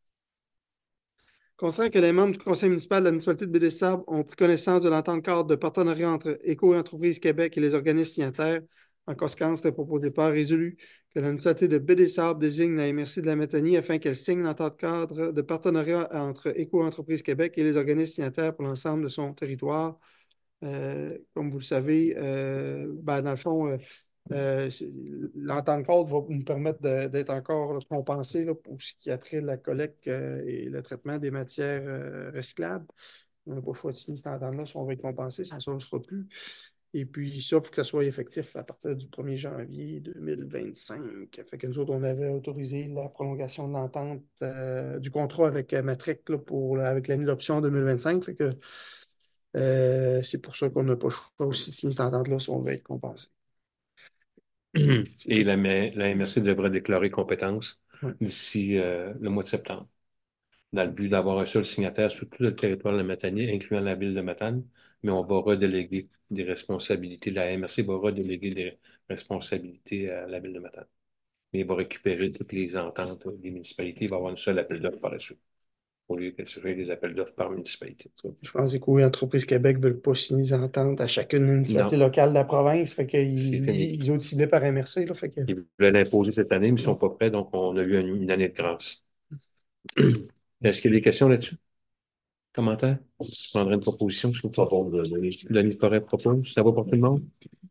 Considérant que les membres du conseil municipal de la municipalité de Baie-des-Sables ont pris connaissance de l'entente cadre de partenariat entre Éco-entreprise Québec et les organismes signataires, en conséquence, le propos de départ résolu que la municipalité de Baie-des-Sables désigne la M R C de la Matanie afin qu'elle signe l'entente cadre de partenariat entre Éco-entreprise Québec et les organismes signataires pour l'ensemble de son territoire. Euh, comme vous le savez, euh, ben, dans le fond, euh, euh, c'est- l'entente cadre va nous permettre de- d'être encore compensé là, pour ce qui a trait de la collecte euh, et le traitement des matières euh, recyclables. On n'a pas le choix de signer cette entente-là si on veut être compensé, ça ne se fera plus. Et puis ça, il faut que ça soit effectif à partir du premier janvier deux mille vingt-cinq. Fait que nous autres, on avait autorisé la prolongation de l'entente euh, du contrat avec euh, Matrec là, pour, avec l'année d'option deux mille vingt-cinq. Fait que euh, c'est pour ça qu'on n'a pas le choix aussi de signer cette entente-là si on veut être compensé. Et la, M- la M R C devrait déclarer compétence Ouais. d'ici euh, le mois de septembre, dans le but d'avoir un seul signataire sur tout le territoire de la Matanie, incluant la ville de Matane, mais on va redéléguer des responsabilités. La M R C va redéléguer des responsabilités à la ville de Matane. Mais il va récupérer toutes les ententes des municipalités. Il va avoir une seule appel d'offres par la suite, au lieu d'assurer des appels d'offres par municipalité. Je pense que oui, Entreprise Québec ne veulent pas signer des ententes à chacune des municipalités Non, locales de la province. Fait c'est qu'ils fini. ils ont ciblé par M R C. Là, fait que... Ils voulaient l'imposer cette année, mais ils ne sont pas prêts, donc on a eu une, une année de grâce. Est-ce qu'il y a des questions là-dessus? Commentaires? Je prendrai une proposition, s'il vous plaît. Propose de Denis. Denis Forêt propose. Ça va pour tout le monde?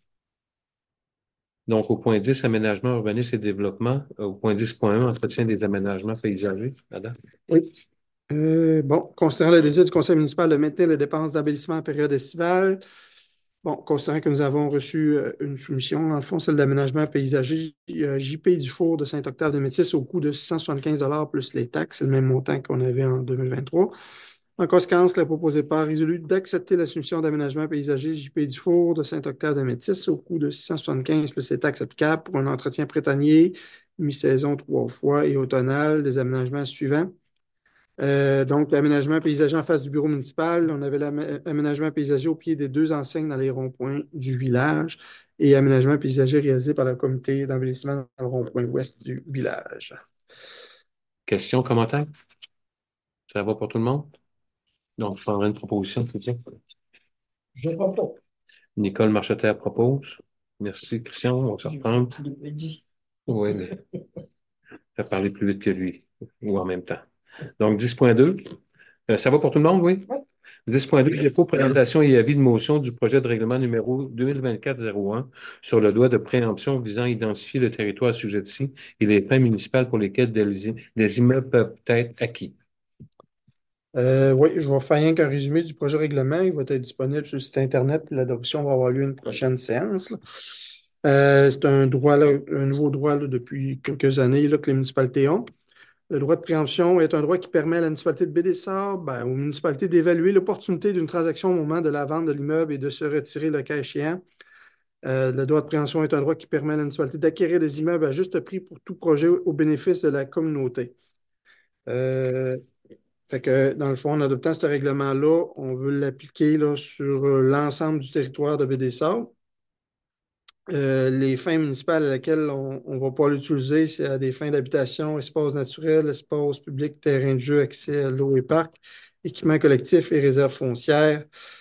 Donc, au point dix, aménagement, urbanisme et développement. Euh, Au point dix point un, entretien des aménagements paysagers. Madame? Oui. Euh, bon, considérant le désir du conseil municipal de maintenir les dépenses d'embellissement en période estivale, bon, considérant que nous avons reçu euh, une soumission, dans le fond, celle d'aménagement paysager euh, J P Dufour de Saint-Octave-de-Métis au coût de six cent soixante-quinze plus les taxes, c'est le même montant qu'on avait en deux mille vingt-trois. En conséquence, la proposée part résolu d'accepter la soumission d'aménagement paysager J P Dufour de Saint-Octave-de-Métis au coût de six cent soixante-quinze plus les taxes applicables pour un entretien printanier, mi-saison trois fois et automnal des aménagements suivants. Euh, donc, l'aménagement paysager en face du bureau municipal. On avait l'aménagement paysager au pied des deux enseignes dans les ronds-points du village et aménagement paysager réalisé par le comité d'embellissement dans le rond-point ouest du village. Questions, commentaires? Ça va pour tout le monde? Donc, je prendrai une proposition, s'il vous plaît. Je ne crois pas. Nicole Marcheterre propose. Merci, Christian. On va se reprendre. Je l'ai dit. Oui, mais tu as parlé plus vite que lui, ou en même temps. Donc, dix point deux. Euh, ça va pour tout le monde, oui? Oui. dix point deux, dépôt, présentation et avis de motion du projet de règlement numéro deux mille vingt-quatre zéro un sur le droit de préemption visant à identifier le territoire assujetti et les fins municipales pour lesquelles des, des immeubles peuvent être acquis. Euh, oui, je vais faire rien qu'un résumé du projet de règlement. Il va être disponible sur le site Internet, puis l'adoption va avoir lieu une prochaine séance. là. Euh, c'est un droit, là, un nouveau droit là, depuis quelques années là, que les municipalités ont. Le droit de préemption est un droit qui permet à la municipalité de Baie-des-Sables, ben, aux municipalités d'évaluer l'opportunité d'une transaction au moment de la vente de l'immeuble et de se retirer le cas échéant. Euh, le droit de préemption est un droit qui permet à la municipalité d'acquérir des immeubles à juste prix pour tout projet au bénéfice de la communauté. Euh, fait que, dans le fond, en adoptant ce règlement-là, on veut l'appliquer là, sur euh, l'ensemble du territoire de Baie-des-Sables. Euh, les fins municipales à laquelle on, on va pouvoir l'utiliser, c'est à des fins d'habitation, espace naturel, espace public, terrain de jeu, accès à l'eau et parc, équipements collectifs et réserves foncières.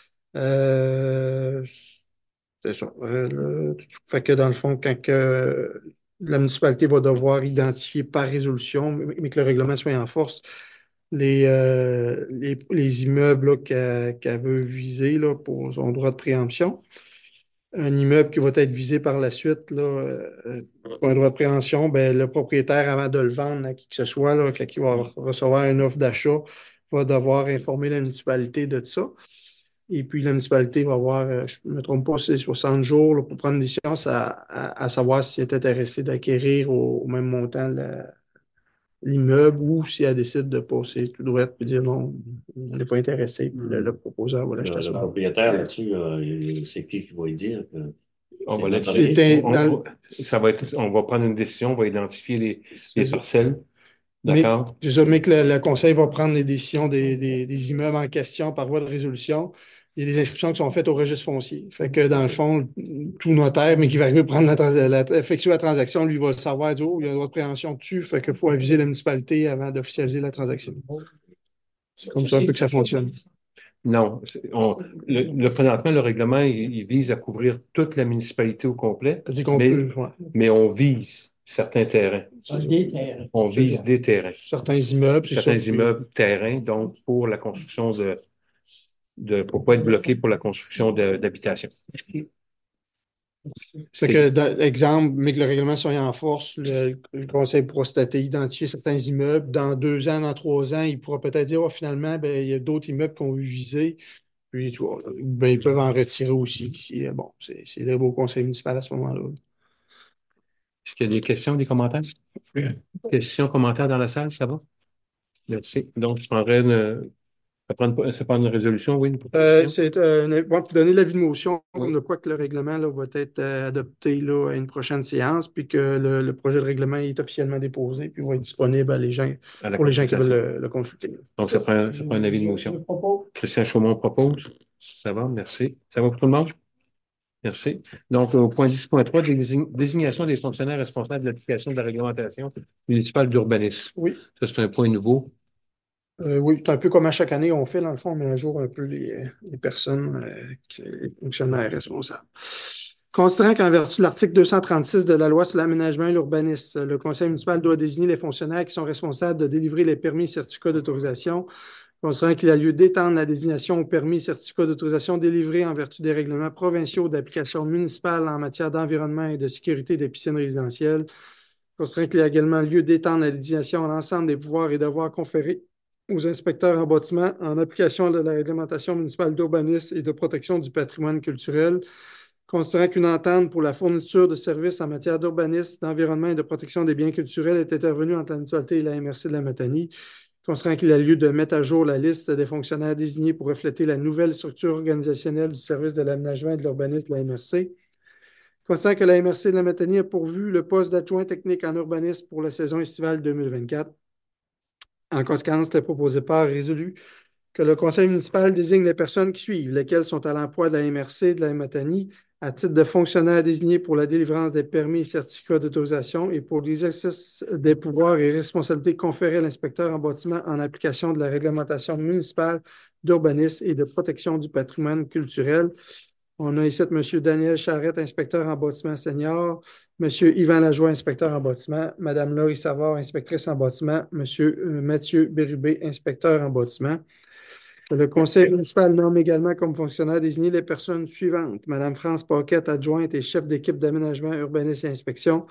Euh, c'est ça. Euh, le- fait que dans le fond, quand que la municipalité va devoir identifier par résolution, mais, mais que le règlement soit en force, les, euh, les, les immeubles là, qu'elle qu'elle veut viser là, pour son droit de préemption. Un immeuble qui va être visé par la suite là, euh, pour un droit de préemption, ben, le propriétaire, avant de le vendre à qui que ce soit, là, quand il va recevoir une offre d'achat, va devoir informer la municipalité de ça. Et puis, la municipalité va avoir, euh, je ne me trompe pas, c'est soixante jours là, pour prendre une décision à, à, à savoir si elle est intéressée d'acquérir au, au même montant la- l'immeuble ou si elle décide de passer tout droit et dire non, on n'est pas intéressé. Puis le, le proposeur va Le, l'acheter à le ce moment. propriétaire là-dessus, euh, c'est qui qui va lui dire que On va c'est notre l'identifier. C'est un- On, dans- on- ça va être, on va prendre une décision, on va identifier les, c'est les ça. parcelles. Mais, D'accord? c'est ça, mais que le, le conseil va prendre les décisions des, des- des immeubles en question par voie de résolution. Il y a des inscriptions qui sont faites au registre foncier. Fait que dans le fond, tout notaire, mais qui va arriver à prendre la, trans- la- effectuer la transaction, lui va le savoir, dire, oh, il y a un droit de préemption dessus, fait qu'il faut aviser la municipalité avant d'officialiser la transaction. C'est comme ça un peu que ça fonctionne. Non. c'est- on- le, le- présentement, le règlement, il, il vise à couvrir toute la municipalité au complet, C'est-à-dire qu'on mais, peut, ouais. mais on vise certains terrains. Ah, des terres. On C'est vise ça. des terrains. Certains immeubles, c'est Certains ça. immeubles terrains, donc pour la construction de de, pour pas être bloqué pour la construction de- d'habitations. C'est que, dans- exemple, mais que le règlement soit en force, le, le conseil pourra stater, identifier certains immeubles. Dans deux ans, dans trois ans, il pourra peut-être dire, oh, finalement, ben, il y a d'autres immeubles qu'on veut viser. Puis, tu vois, ben, ils peuvent en retirer aussi. Si, euh, bon, c'est c'est le beau conseil municipal à ce moment-là. Est-ce qu'il y a des questions, des commentaires? Questions, commentaires dans la salle, ça va? Merci. Donc, je prendrais une, ça prend une, ça prend une résolution, oui, une Euh, proposition? c'est euh, une- bon, pour donner l'avis de motion, Oui, comme de quoi que le règlement là, va être euh, adopté là, à une prochaine séance, puis que le, le projet de règlement est officiellement déposé, puis va être disponible à les gens, à la pour les gens qui veulent consultation. le, le consulter. Donc, ça prend, ça prend un avis de Je, je motion. propose. Christian Chaumont propose. Ça va, merci. Ça va pour tout le monde? Merci. Donc, au point dix point trois, désign- désignation des fonctionnaires responsables de l'application de la réglementation municipale d'urbanisme. Oui, Ça, c'est un point nouveau. euh, oui, c'est un peu comme à chaque année, on fait, dans le fond, on met à jour un peu les, les personnes, euh, qui- les fonctionnaires responsables. Considérant qu'en vertu de l'article deux cent trente-six de la loi sur l'aménagement et l'urbanisme, le conseil municipal doit désigner les fonctionnaires qui sont responsables de délivrer les permis et certificats d'autorisation. Considérant qu'il y a lieu d'étendre la désignation aux permis et certificats d'autorisation délivrés en vertu des règlements provinciaux d'application municipale en matière d'environnement et de sécurité des piscines résidentielles. Considérant qu'il y a également lieu d'étendre la désignation à l'ensemble des pouvoirs et devoirs conférés aux inspecteurs en bâtiment en application de la réglementation municipale d'urbanisme et de protection du patrimoine culturel. Considérant qu'une entente pour la fourniture de services en matière d'urbanisme, d'environnement et de protection des biens culturels est intervenue entre la municipalité et la M R C de la Matanie. Considérant qu'il a lieu de mettre à jour la liste des fonctionnaires désignés pour refléter la nouvelle structure organisationnelle du service de l'aménagement et de l'urbanisme de la M R C. Considérant que la M R C de la Matanie a pourvu le poste d'adjoint technique en urbanisme pour la saison estivale deux mille vingt-quatre. En conséquence, le proposé par résolu que le conseil municipal désigne les personnes qui suivent, lesquelles sont à l'emploi de la M R C de la Matanie à titre de fonctionnaires désignés pour la délivrance des permis et certificats d'autorisation et pour l'exercice des pouvoirs et responsabilités conférés à l'inspecteur en bâtiment en application de la réglementation municipale d'urbanisme et de protection du patrimoine culturel. On a ici M. Daniel Charette, inspecteur en bâtiment senior, M. Yvan Lajoie, inspecteur en bâtiment, Mme Laurie Savard, inspectrice en bâtiment, M. Mathieu Bérubé, inspecteur en bâtiment. Le conseil municipal nomme également comme fonctionnaire désigné les personnes suivantes. Mme France Paquette, adjointe et chef d'équipe d'aménagement, urbanisme et inspection.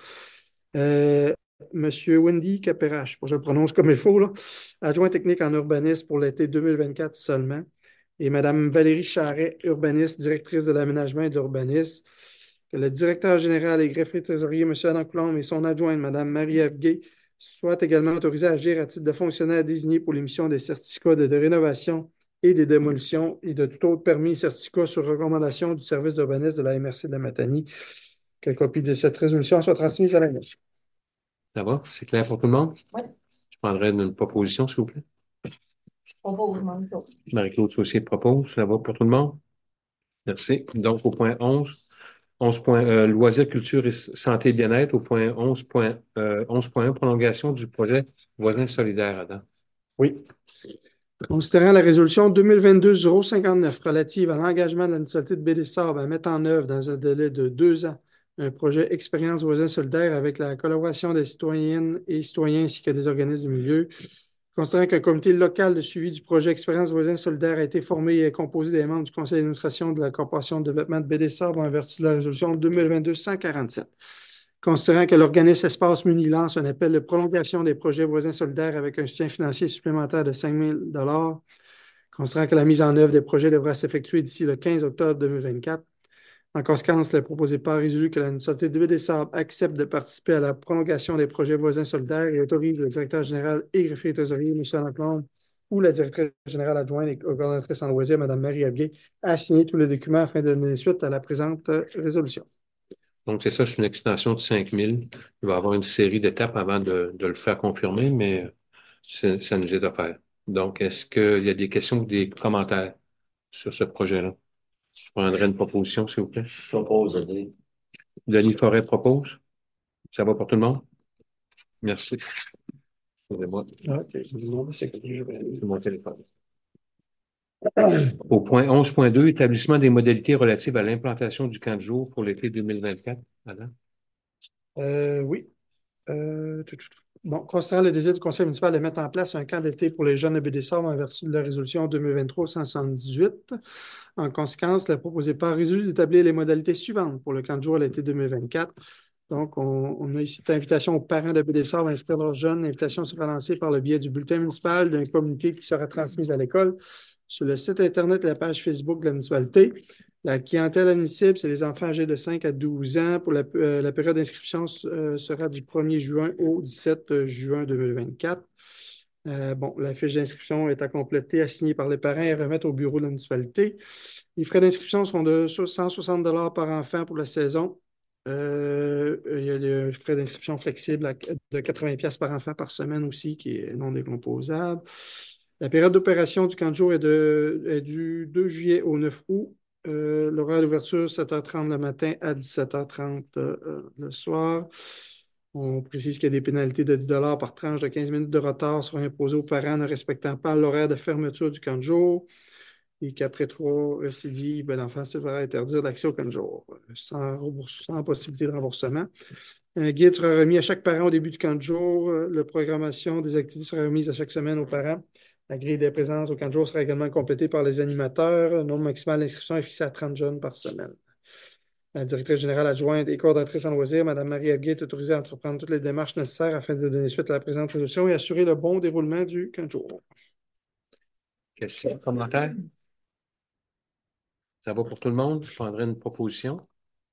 Euh, M. Wendy Caperache, je le prononce comme il faut, là, adjoint technique en urbanisme pour l'été deux mille vingt-quatre seulement. Et Mme Valérie Charret, urbaniste, directrice de l'aménagement et de l'urbanisme. Le directeur général et greffier trésorier, M. Adam Coulombe, et son adjointe, Mme Marie-Ève Gay, soient également autorisés à agir à titre de fonctionnaire désigné pour l'émission des certificats de, de rénovation et des démolitions et de tout autre permis et certificat sur recommandation du service d'urbanisme de la M R C de la Matanie. Que la copie de cette résolution soit transmise à la M R C. Ça va? C'est clair pour tout le monde? Oui, Je prendrais une proposition, s'il vous plaît. je propose, Marie-Claude. Marie-Claude Saucier propose. Ça va pour tout le monde? Merci. Donc, au point onze, onze point, euh, loisirs, culture et santé et bien-être. Au point onze point, euh, onze point un, prolongation du projet voisin solidaire, Adam. Oui. Considérant la résolution deux mille vingt-deux zéro cinquante-neuf relative à l'engagement de la municipalité de Baie-des-Sables à mettre en œuvre dans un délai de deux ans un projet Expérience voisin solidaire avec la collaboration des citoyennes et citoyens ainsi que des organismes du milieu. Considérant qu'un comité local de suivi du projet Expérience voisin solidaire a été formé et est composé des membres du conseil d'administration de la Corporation de développement de Baie-des-Sables en vertu de la résolution deux mille vingt-deux cent quarante-sept. Considérant que l'organisme Espace Muni lance un appel de prolongation des projets voisins solidaires avec un soutien financier supplémentaire de cinq mille dollars. Considérant que la mise en œuvre des projets devra s'effectuer d'ici le quinze octobre deux mille vingt-quatre. En conséquence, le proposé par résolu que la municipalité de Baie-des-Sables accepte de participer à la prolongation des projets voisins solidaires et autorise le directeur général et greffier trésorier, M. Alain ou la directrice générale adjointe et coordonnatrice en loisirs, Mme Marie Abguet, à signer tous les documents afin de donner suite à la présente résolution. Donc, c'est ça, c'est une extension de cinq mille. Il va y avoir une série d'étapes avant de, de le faire confirmer, mais c'est- ça nous est offert. Donc, est-ce qu'il y a des questions ou des commentaires sur ce projet-là? Je prendrais une proposition, s'il vous plaît. Je propose, Denis. Denis Forêt propose. Ça va pour tout le monde? Merci. Excusez-moi, OK. Je vous demande si c'est c'est mon téléphone. Au point onze point deux, établissement des modalités relatives à l'implantation du camp de jour pour l'été deux mille vingt-quatre. Alain? Euh, oui. Euh, tout, tout, tout. Bon, considérant le désir du conseil municipal de mettre en place un camp d'été pour les jeunes de Baie-des-Sables en vertu de la résolution deux mille vingt-trois cent soixante-dix-huit, en conséquence, la proposée part résolu d'établir les modalités suivantes pour le camp de jour à l'été deux mille vingt-quatre. Donc, on, on a ici cette invitation aux parents de Baie-des-Sables à inscrire leurs jeunes. L'invitation sera lancée par le biais du bulletin municipal d'un communiqué qui sera transmis à l'école sur le site Internet et la page Facebook de la municipalité. La clientèle admissible, c'est les enfants âgés de cinq à douze ans. Pour la, euh, la période d'inscription euh, sera du premier juin au dix-sept juin deux mille vingt-quatre. Euh, bon, la fiche d'inscription est à compléter, assignée par les parents et à remettre au bureau de la municipalité. Les frais d'inscription sont de cent soixante dollars par enfant pour la saison. Euh, il y a les frais d'inscription flexibles de quatre-vingts dollars par enfant par semaine aussi, qui est non décomposable. La période d'opération du camp de jour est, de, est du deux juillet au neuf août. Euh, L'horaire d'ouverture, sept heures trente le matin à dix-sept heures trente euh, le soir. On précise qu'il y a des pénalités de dix dollars par tranche de quinze minutes de retard seront imposées aux parents ne respectant pas l'horaire de fermeture du camp de jour et qu'après trois récidives, ben, l'enfant se verra interdire l'accès au camp de jour sans, sans possibilité de remboursement. Un guide sera remis à chaque parent au début du camp de jour. La programmation des activités sera remise à chaque semaine aux parents. La grille des présences au camp de jour sera également complétée par les animateurs. Le nombre maximal d'inscriptions est fixé à trente jeunes par semaine. La directrice générale adjointe et coordonnatrice en loisirs, Mme Marie-Ève Guy, est autorisée à entreprendre toutes les démarches nécessaires afin de donner suite à la présente résolution et assurer le bon déroulement du camp de jour. Questions, commentaires? Ça va pour tout le monde? Je prendrai une proposition.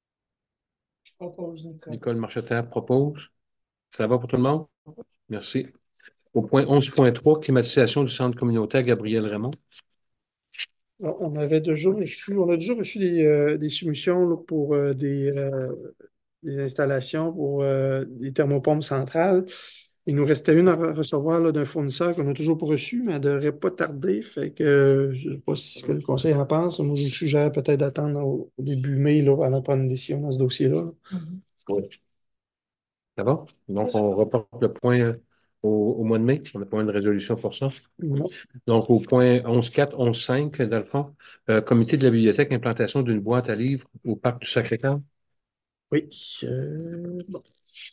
Je propose, Nicole. Nicole Marcheterre propose. Ça va pour tout le monde? Merci. Au point onze point trois, climatisation du centre communautaire Gabriel Raymond. Alors, on avait déjà reçu, on a déjà reçu des, euh, des soumissions là, pour euh, des, euh, des installations pour euh, des thermopompes centrales. Il nous restait une à recevoir d'un fournisseur qu'on n'a toujours pas reçu, mais elle ne devrait pas tarder. Fait que euh, je ne sais pas si ce que le conseil en pense. Moi, je suggère peut-être d'attendre au, au début mai là, avant de prendre une décision dans ce dossier-là. Mhm. Oui. Ça va? Donc, on reporte le point au, au mois de mai. On n'a pas une résolution pour ça. Non. Donc, au point onze point quatre, onze point cinq, dans le fond, euh, comité de la bibliothèque, implantation d'une boîte à livres au parc du Sacré-Cœur. Oui. Euh, bon.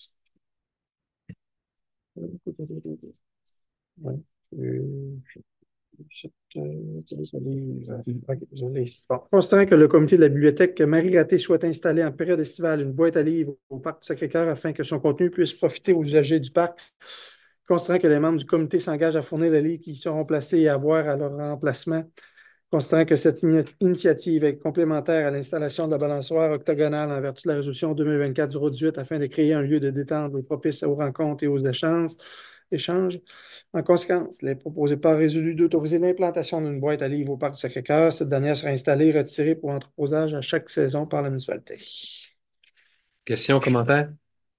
Ouais. Euh, Bon. Constatant que le comité de la bibliothèque Marie-Raté souhaite installer en période estivale une boîte à livres au parc du Sacré-Cœur afin que son contenu puisse profiter aux usagers du parc. Constatant que les membres du comité s'engagent à fournir les livres qui seront placés et à voir à leur remplacement. Constatant que cette initiative est complémentaire à l'installation de la balançoire octogonale en vertu de la résolution deux mille vingt-quatre zéro dix-huit afin de créer un lieu de détente propice aux rencontres et aux échanges. échanges. En conséquence, il est proposé par résolu d'autoriser l'implantation d'une boîte à livres au parc du Sacré-Cœur. Cette dernière sera installée et retirée pour entreposage à chaque saison par la municipalité. Questions, commentaires?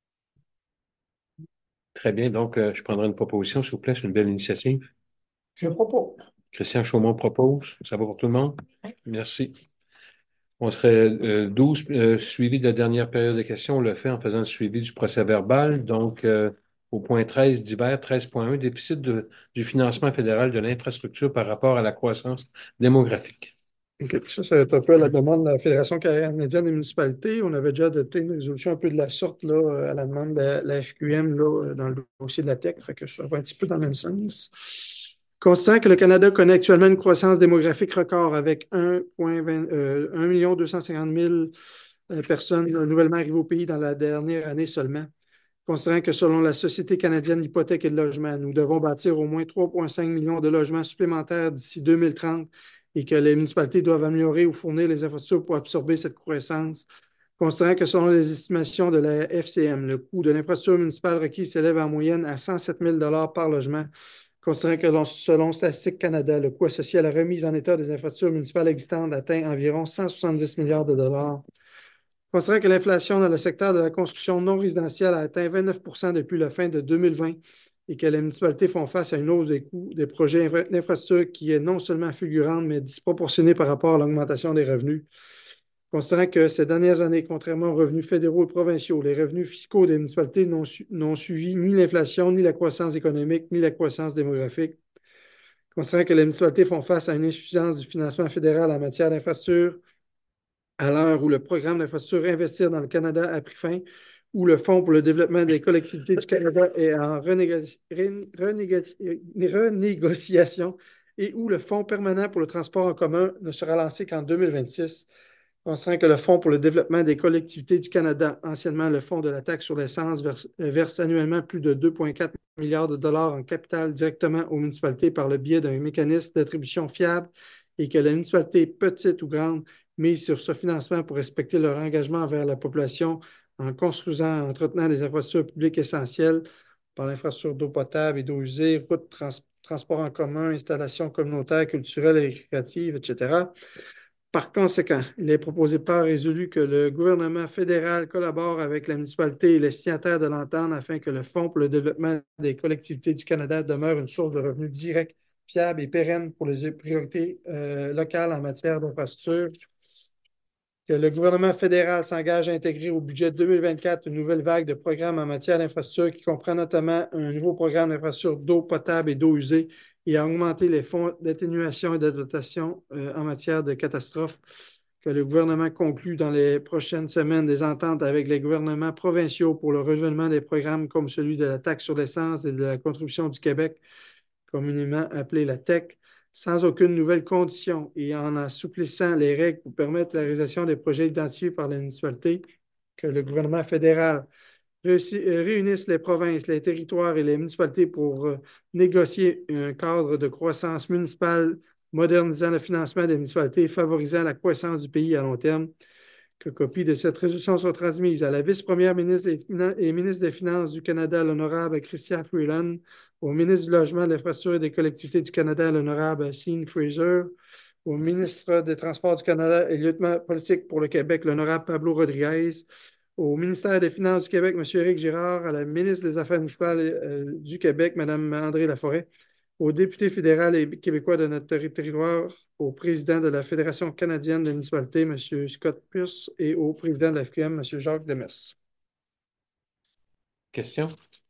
Très bien. Donc, euh, je prendrai une proposition, s'il vous plaît. C'est une belle initiative. Je propose. Christian Chaumont propose. Ça va pour tout le monde? Merci. On serait euh, douze euh, suivi de la dernière période de questions. On le fait en faisant le suivi du procès verbal. Donc, euh, au point treize, divers, treize point un, déficit de, du financement fédéral de l'infrastructure par rapport à la croissance démographique. Okay. Ça, c'est un peu la demande de la Fédération canadienne des municipalités. On avait déjà adopté une résolution un peu de la sorte là, à la demande de la, la F Q M là, dans le dossier de la T E C. Fait que ça va un petit peu dans le même sens. Constatant que le Canada connaît actuellement une croissance démographique record avec un million deux cent cinquante mille personnes nouvellement arrivées au pays dans la dernière année seulement. Considérant que selon la Société canadienne d'hypothèques et de logement, nous devons bâtir au moins trois virgule cinq millions de logements supplémentaires d'ici deux mille trente et que les municipalités doivent améliorer ou fournir les infrastructures pour absorber cette croissance. Considérant que selon les estimations de la F C M, le coût de l'infrastructure municipale requise s'élève en moyenne à cent sept mille dollars par logement. Considérant que selon Statistique Canada, le coût associé à la remise en état des infrastructures municipales existantes atteint environ cent soixante-dix milliards de dollars. Considérant que l'inflation dans le secteur de la construction non résidentielle a atteint vingt-neuf pour cent depuis la fin de deux mille vingt et que les municipalités font face à une hausse des coûts des projets d'infrastructure qui est non seulement fulgurante, mais disproportionnée par rapport à l'augmentation des revenus. Considérant que ces dernières années, contrairement aux revenus fédéraux et provinciaux, les revenus fiscaux des municipalités n'ont su suivi ni l'inflation, ni la croissance économique, ni la croissance démographique. Considérant que les municipalités font face à une insuffisance du financement fédéral en matière d'infrastructure, à l'heure où le programme d'infrastructure Investir dans le Canada a pris fin, où le Fonds pour le développement des collectivités du Canada est en renégoci- ré- renégoci- renégociation et où le Fonds permanent pour le transport en commun ne sera lancé qu'en deux mille vingt-six. Considérant que le Fonds pour le développement des collectivités du Canada, anciennement le Fonds de la taxe sur l'essence, verse, verse annuellement plus de deux virgule quatre milliards de dollars en capital directement aux municipalités par le biais d'un mécanisme d'attribution fiable et que la municipalité, petite ou grande, mise sur ce financement pour respecter leur engagement envers la population en construisant et entretenant des infrastructures publiques essentielles par l'infrastructure d'eau potable et d'eau usée, routes, trans transports en commun, installations communautaires, culturelles et récréatives, et cetera. Par conséquent, il est proposé par résolu que le gouvernement fédéral collabore avec la municipalité et les signataires de l'entente afin que le Fonds pour le développement des collectivités du Canada demeure une source de revenus directs, fiable et pérenne pour les priorités euh, locales en matière d'infrastructure. Que le gouvernement fédéral s'engage à intégrer au budget deux mille vingt-quatre une nouvelle vague de programmes en matière d'infrastructure qui comprend notamment un nouveau programme d'infrastructure d'eau potable et d'eau usée et à augmenter les fonds d'atténuation et d'adaptation euh, en matière de catastrophes. Que le gouvernement conclue dans les prochaines semaines des ententes avec les gouvernements provinciaux pour le renouvellement des programmes comme celui de la taxe sur l'essence et de la contribution du Québec, communément appelée la T E C, sans aucune nouvelle condition et en assouplissant les règles pour permettre la réalisation des projets identifiés par la municipalité, que le gouvernement fédéral réunisse les provinces, les territoires et les municipalités pour euh, négocier un cadre de croissance municipale modernisant le financement des municipalités et favorisant la croissance du pays à long terme. Que copies de cette résolution soient transmises à la vice-première ministre et ministre des Finances du Canada, l'honorable Chrystia Freeland, au ministre du Logement, de l'Infrastructure et des Collectivités du Canada, l'honorable Sean Fraser, au ministre des Transports du Canada et lieutenant politique pour le Québec, l'honorable Pablo Rodriguez, au ministère des Finances du Québec, M. Éric Girard, à la ministre des Affaires municipales euh, du Québec, Mme André Laforêt, au député fédéral et québécois de notre territoire, au président de la Fédération canadienne de municipalités, M. Scott Pierce, et au président de la F Q M, M. Jacques Demers. Question?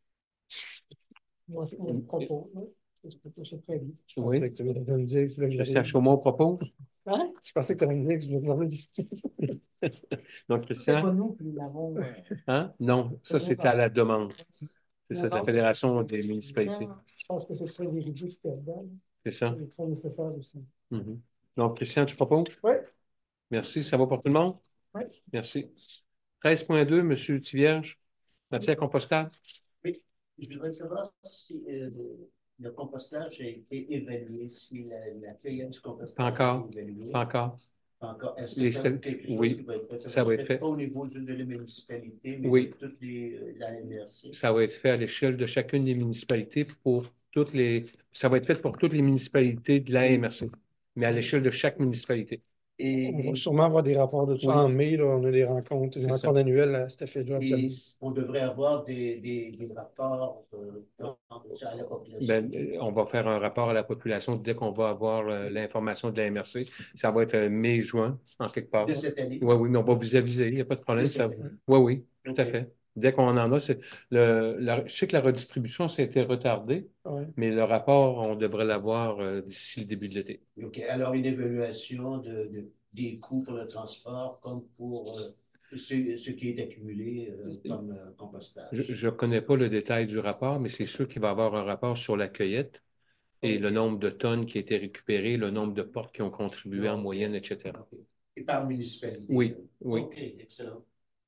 Moi, je propose. C'est très bien. Oui. Tu vas me dire que Christian Chaumont propose. Hein? Je pensais que tu allais me dire que je voulais parler d'ici. Donc, C'est Christian? pas nous qui l'avons. euh, Hein? Non, ça, c'est à la demande. C'est ça, de la Fédération des municipalités. Je pense que c'est très véridique ce qu'il y a dedans. C'est ça. C'est très nécessaire aussi. Mm-hmm. Donc, Christian, tu proposes? Oui. Merci. Ça va pour tout le monde? Oui. Merci. treize point deux, M. Tivierge, matière compostable. Oui, je voudrais savoir si euh, le compostage a été évalué, si la, la cueillette du compostage Pas encore. a été évaluée. Pas encore. Pas encore. Est-ce que Les ça stel- va être quelque chose oui, qui va être fait? Ça, ça va être fait, fait. pas au niveau juste de la municipalité, mais Oui. de toutes les, euh, la M R C. Ça va être fait à l'échelle de chacune des municipalités pour toutes les. Ça va être fait pour toutes les municipalités de la M R C, mais à l'échelle de chaque municipalité. Et, On va et- sûrement avoir des rapports de ça Oui. en mai. Là, on a des rencontres, des C'est rencontres ça. annuelles à cet effet-là. et on devrait avoir des, des, des rapports euh, dans- à la population. Ben, euh, on va faire un rapport à la population dès qu'on va avoir euh, l'information de la M R C. Ça va être euh, mai-juin, en quelque part. De cette année. Oui, oui, mais on va vous aviser, il n'y a pas de problème. De cette Ça... année. Oui, oui, tout à Ok. fait. Dès qu'on en a, c'est le, la- je sais que la redistribution, ça a été retardé, Ouais. mais le rapport, on devrait l'avoir euh, d'ici le début de l'été. OK. Alors, une évaluation de, de- des coûts pour le transport comme pour euh, ce, ce qui est accumulé euh, comme euh, compostage. Je ne connais pas le détail du rapport, mais c'est sûr qu'il va y avoir un rapport sur la cueillette et Ok. le nombre de tonnes qui a été récupérées, le nombre de portes qui ont contribué en Ok. moyenne, et cetera. Et par municipalité. Oui, oui. OK, excellent.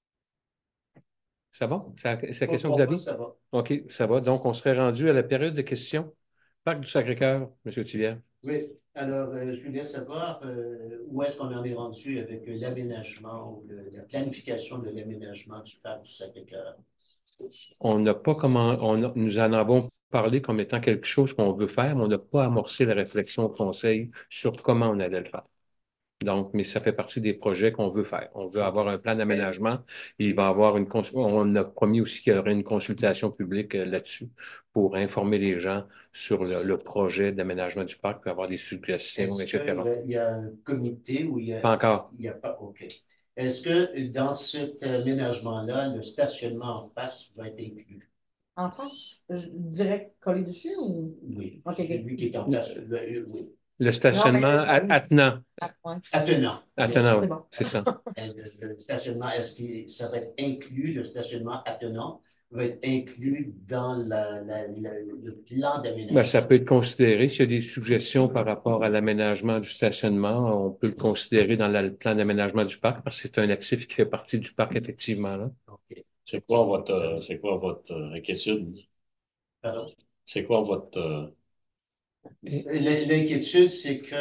Ça va? C'est la, c'est la question Pour que vous moi, aviez? ça va. OK, ça va. Donc, on serait rendu à la période de questions. Parc du Sacré-Cœur, M. Thivière. Oui. Alors, euh, je voulais savoir euh, où est-ce qu'on en est rendu avec euh, l'aménagement ou le- la planification de l'aménagement du parc du Sacré-Cœur. On n'a pas comment, on a- nous en avons parlé comme étant quelque chose qu'on veut faire, mais on n'a pas amorcé la réflexion au conseil sur comment on allait le faire. Donc, mais ça fait partie des projets qu'on veut faire. On veut avoir un plan d'aménagement. Il va y avoir une cons- on a promis aussi qu'il y aurait une consultation publique euh, là-dessus pour informer les gens sur le, le projet d'aménagement du parc, puis avoir des suggestions, Est-ce et qu'il cetera. y a, il y a un comité où il y a... Pas encore. Il n'y a pas, OK. Est-ce que dans cet aménagement-là, le stationnement en face va être inclus? En face, je- direct collé dessus ou? Oui. Ok, ok. Celui qui est en place, euh, oui. Le Non, stationnement mais a- attenant. Ah, ouais. Attenant. Attenant, C'est oui, bon. c'est ça. Le, le stationnement, est-ce que ça va être inclus, le stationnement attenant va être inclus dans la, la- la- le plan Ben, ça d'aménagement? peut être considéré. S'il y a des suggestions par rapport à l'aménagement du stationnement, on peut le considérer dans la- le plan d'aménagement du parc parce que c'est un actif qui fait partie du parc, effectivement, là. OK. C'est quoi votre, euh, c'est quoi votre euh, inquiétude? Pardon? C'est quoi votre, euh, L- L'inquiétude, c'est que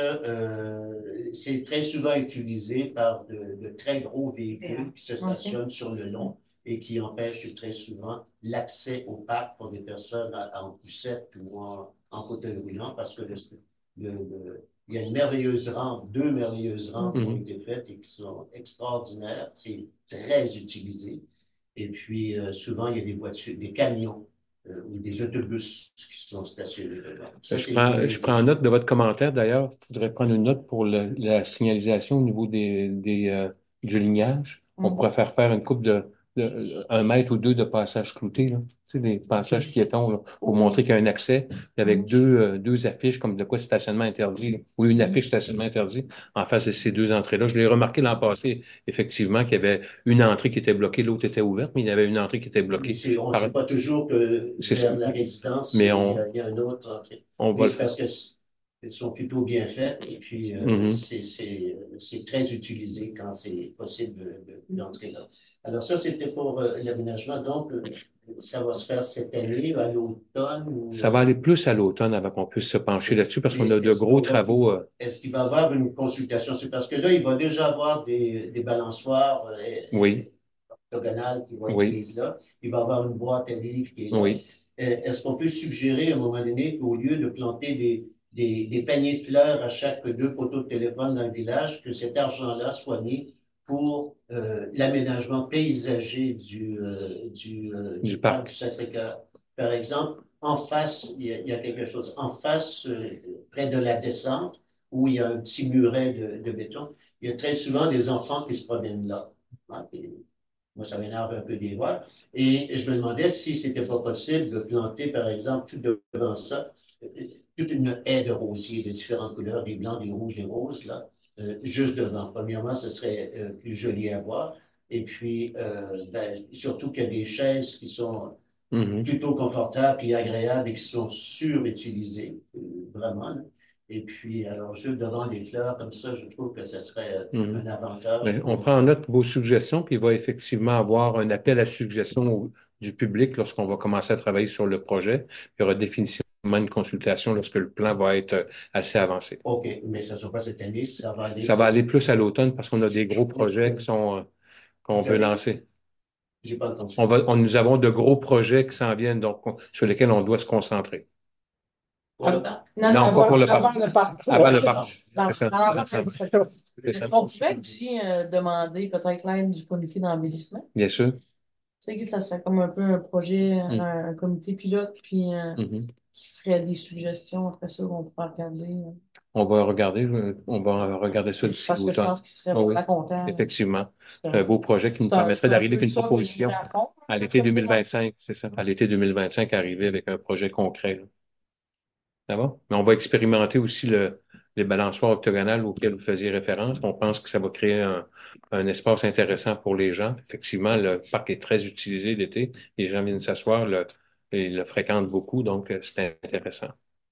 euh, c'est très souvent utilisé par de, de très gros véhicules qui se stationnent sur le long et qui empêchent très souvent l'accès au parc pour des personnes à- en poussette ou en, en fauteuil roulant parce que le, le- le- il y a une merveilleuse rampe, deux merveilleuses rampes qui ont Mhm. été faites et qui sont extraordinaires. C'est très utilisé. Et puis, euh, souvent, il y a des voitures, des camions euh, ou des autobus qui sont stationnés dedans. Ça, Je c'est prends, une je prends note de votre commentaire. D'ailleurs, il faudrait prendre une note pour le- la signalisation au niveau des, des, euh, du lignage. On Mhm. pourrait faire faire une coupe de, de un mètre ou deux de passages cloutés, là. Tu sais, des passages piétons, là, pour montrer qu'il y a un accès, avec Mhm. deux, euh, deux affiches comme de quoi stationnement interdit, là, ou une affiche stationnement interdit en face de ces deux entrées-là. Je l'ai remarqué l'an passé, effectivement, qu'il y avait une entrée qui était bloquée, l'autre était ouverte, mais il y avait une entrée qui était bloquée. C'est- On ne par- sait pas toujours que C'est vers ça. la résidence, Mais il y on, a, il y a un autre entrée. on va Mais le c'est faire. parce que c- elles sont plutôt bien faites et puis euh, Mhm. c'est c'est- c'est très utilisé quand c'est possible de- de- d'entrer là. Alors ça, c'était pour euh, l'aménagement. Donc, euh, ça va se faire cette année, à l'automne ou... Ça va aller plus à l'automne avant qu'on puisse se pencher là-dessus parce qu'on a Et de est-ce gros qu'on va travaux. pouvoir- euh, Est-ce qu'il va y avoir une consultation? C'est parce que là, il va déjà avoir des, des balançoires euh, Oui, octogonales qui vont être oui, mises là. Il va y avoir une boîte à livres qui est là. oui. Euh, Est-ce qu'on peut suggérer à un moment donné qu'au lieu de planter des, des, des paniers de fleurs à chaque deux poteaux de téléphone dans le village, que cet argent-là soit mis pour euh, l'aménagement paysager du, euh, du, euh, Du du parc parc. du Sacré-Cœur? Par exemple, en face, il y a, il y a quelque chose. En face, euh, près de la descente, où il y a un petit muret de, de béton, il y a très souvent des enfants qui se promènent là. Hein, et moi, ça m'énerve un peu des voir. Et je me demandais si c'était pas possible de planter, par exemple, tout devant ça, euh, toute une haie de rosiers de différentes couleurs, des blancs, des rouges, des roses, là, euh, juste devant. Premièrement, ce serait euh, plus joli à voir. Et puis, euh, ben, surtout qu'il y a des chaises qui sont Mhm. plutôt confortables et agréables et qui sont surutilisées, euh, vraiment, là. Et puis, alors, juste devant les fleurs, comme ça, je trouve que ce serait euh, Mhm. un avantage Ben, on pour... prend en note vos suggestions, puis il va effectivement avoir un appel à suggestions au- du public lorsqu'on va commencer à travailler sur le projet. Il y aura définitivement une consultation lorsque le plan va être euh, assez avancé. OK, mais ça ne sera pas cette année, ça va aller... Ça va aller plus à l'automne parce qu'on a des gros projets qui sont, euh, qu'on Vous veut avez- lancer. J'ai pas entendu. On va, on, nous avons de gros projets qui s'en viennent, donc, on- sur lesquels on doit se concentrer. Pour le parc? Non, Non, non, pas pour le Avant parc. le parc. Avant le parc. dans- C'est ça. dans l'ensemble C'est ça. du spectacle. C'est ça. Est-ce qu'on pouvait aussi euh, demander peut-être l'aide du comité d'embellissement? Bien sûr. Tu sais que ça serait comme un peu un projet, un, Mm. un comité pilote, puis euh, Mhm. qui ferait des suggestions après ça qu'on pourrait regarder. euh, On va regarder, euh, on va regarder ça d'ici Parce que je l'automne. pense qu'il serait Ah oui, vraiment content. effectivement. C'est C'est un beau projet qui nous c'est un, permettrait c'est un d'arriver peu avec une ça que je proposition voulais à fond, à le l'été comité deux mille vingt-cinq, c'est ça, à l'été deux mille vingt-cinq, arriver avec un projet concret, là. Ça va? Mais on va expérimenter aussi le, les balançoires octogonales auxquels vous faisiez référence. On pense que ça va créer un, un espace intéressant pour les gens. Effectivement, le parc est très utilisé l'été. Les gens viennent s'asseoir, le, et le fréquentent beaucoup, donc euh, c'est intéressant.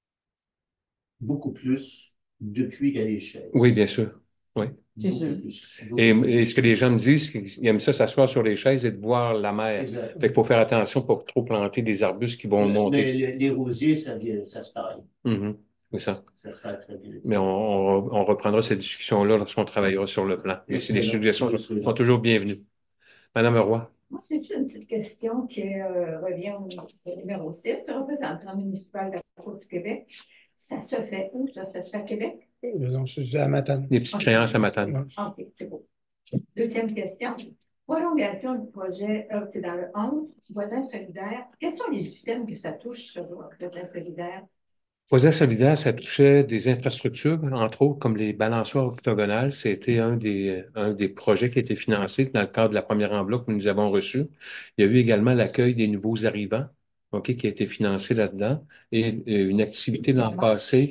Beaucoup plus depuis qu'à l'échelle. Oui, bien sûr. Oui. C'est sûr. Beaucoup plus. Beaucoup Et, plus. et ce que les gens me disent, c'est qu'ils aiment ça s'asseoir sur les chaises et de voir la mer. Exact. Fait qu'il faut faire attention pour trop planter des arbustes qui vont Le- monter. le- le- les rosiers, ça, vient- ça se taille. Mhm. C'est ça. Ça se taille très bien. Mais on, on, on reprendra cette discussion-là lorsqu'on travaillera sur le plan. Mais c'est des Excellent. suggestions Je suis sont là. toujours bienvenues. Madame Roy. Moi, c'est juste une petite question qui euh, revient au au numéro six, représentant municipal de la Côte du Québec. Ça se fait où, ça? Ça se fait à Québec? Euh, Non, c'est à Matane. Les petites créances à Matane. Ouais. Ah, OK, c'est beau. Deuxième question. Prolongation du projet, euh, c'est dans le onze, voisin solidaire. Quels sont les systèmes que ça touche sur le voisin solidaire? Voisin solidaire, ça touchait des infrastructures, entre autres, comme les balançoires octogonales. C'était un des, un des projets qui a été financé dans le cadre de la première enveloppe que nous avons reçue. Il y a eu également l'accueil des nouveaux arrivants, OK, qui a été financé là-dedans. Et, et une activité l'an passé,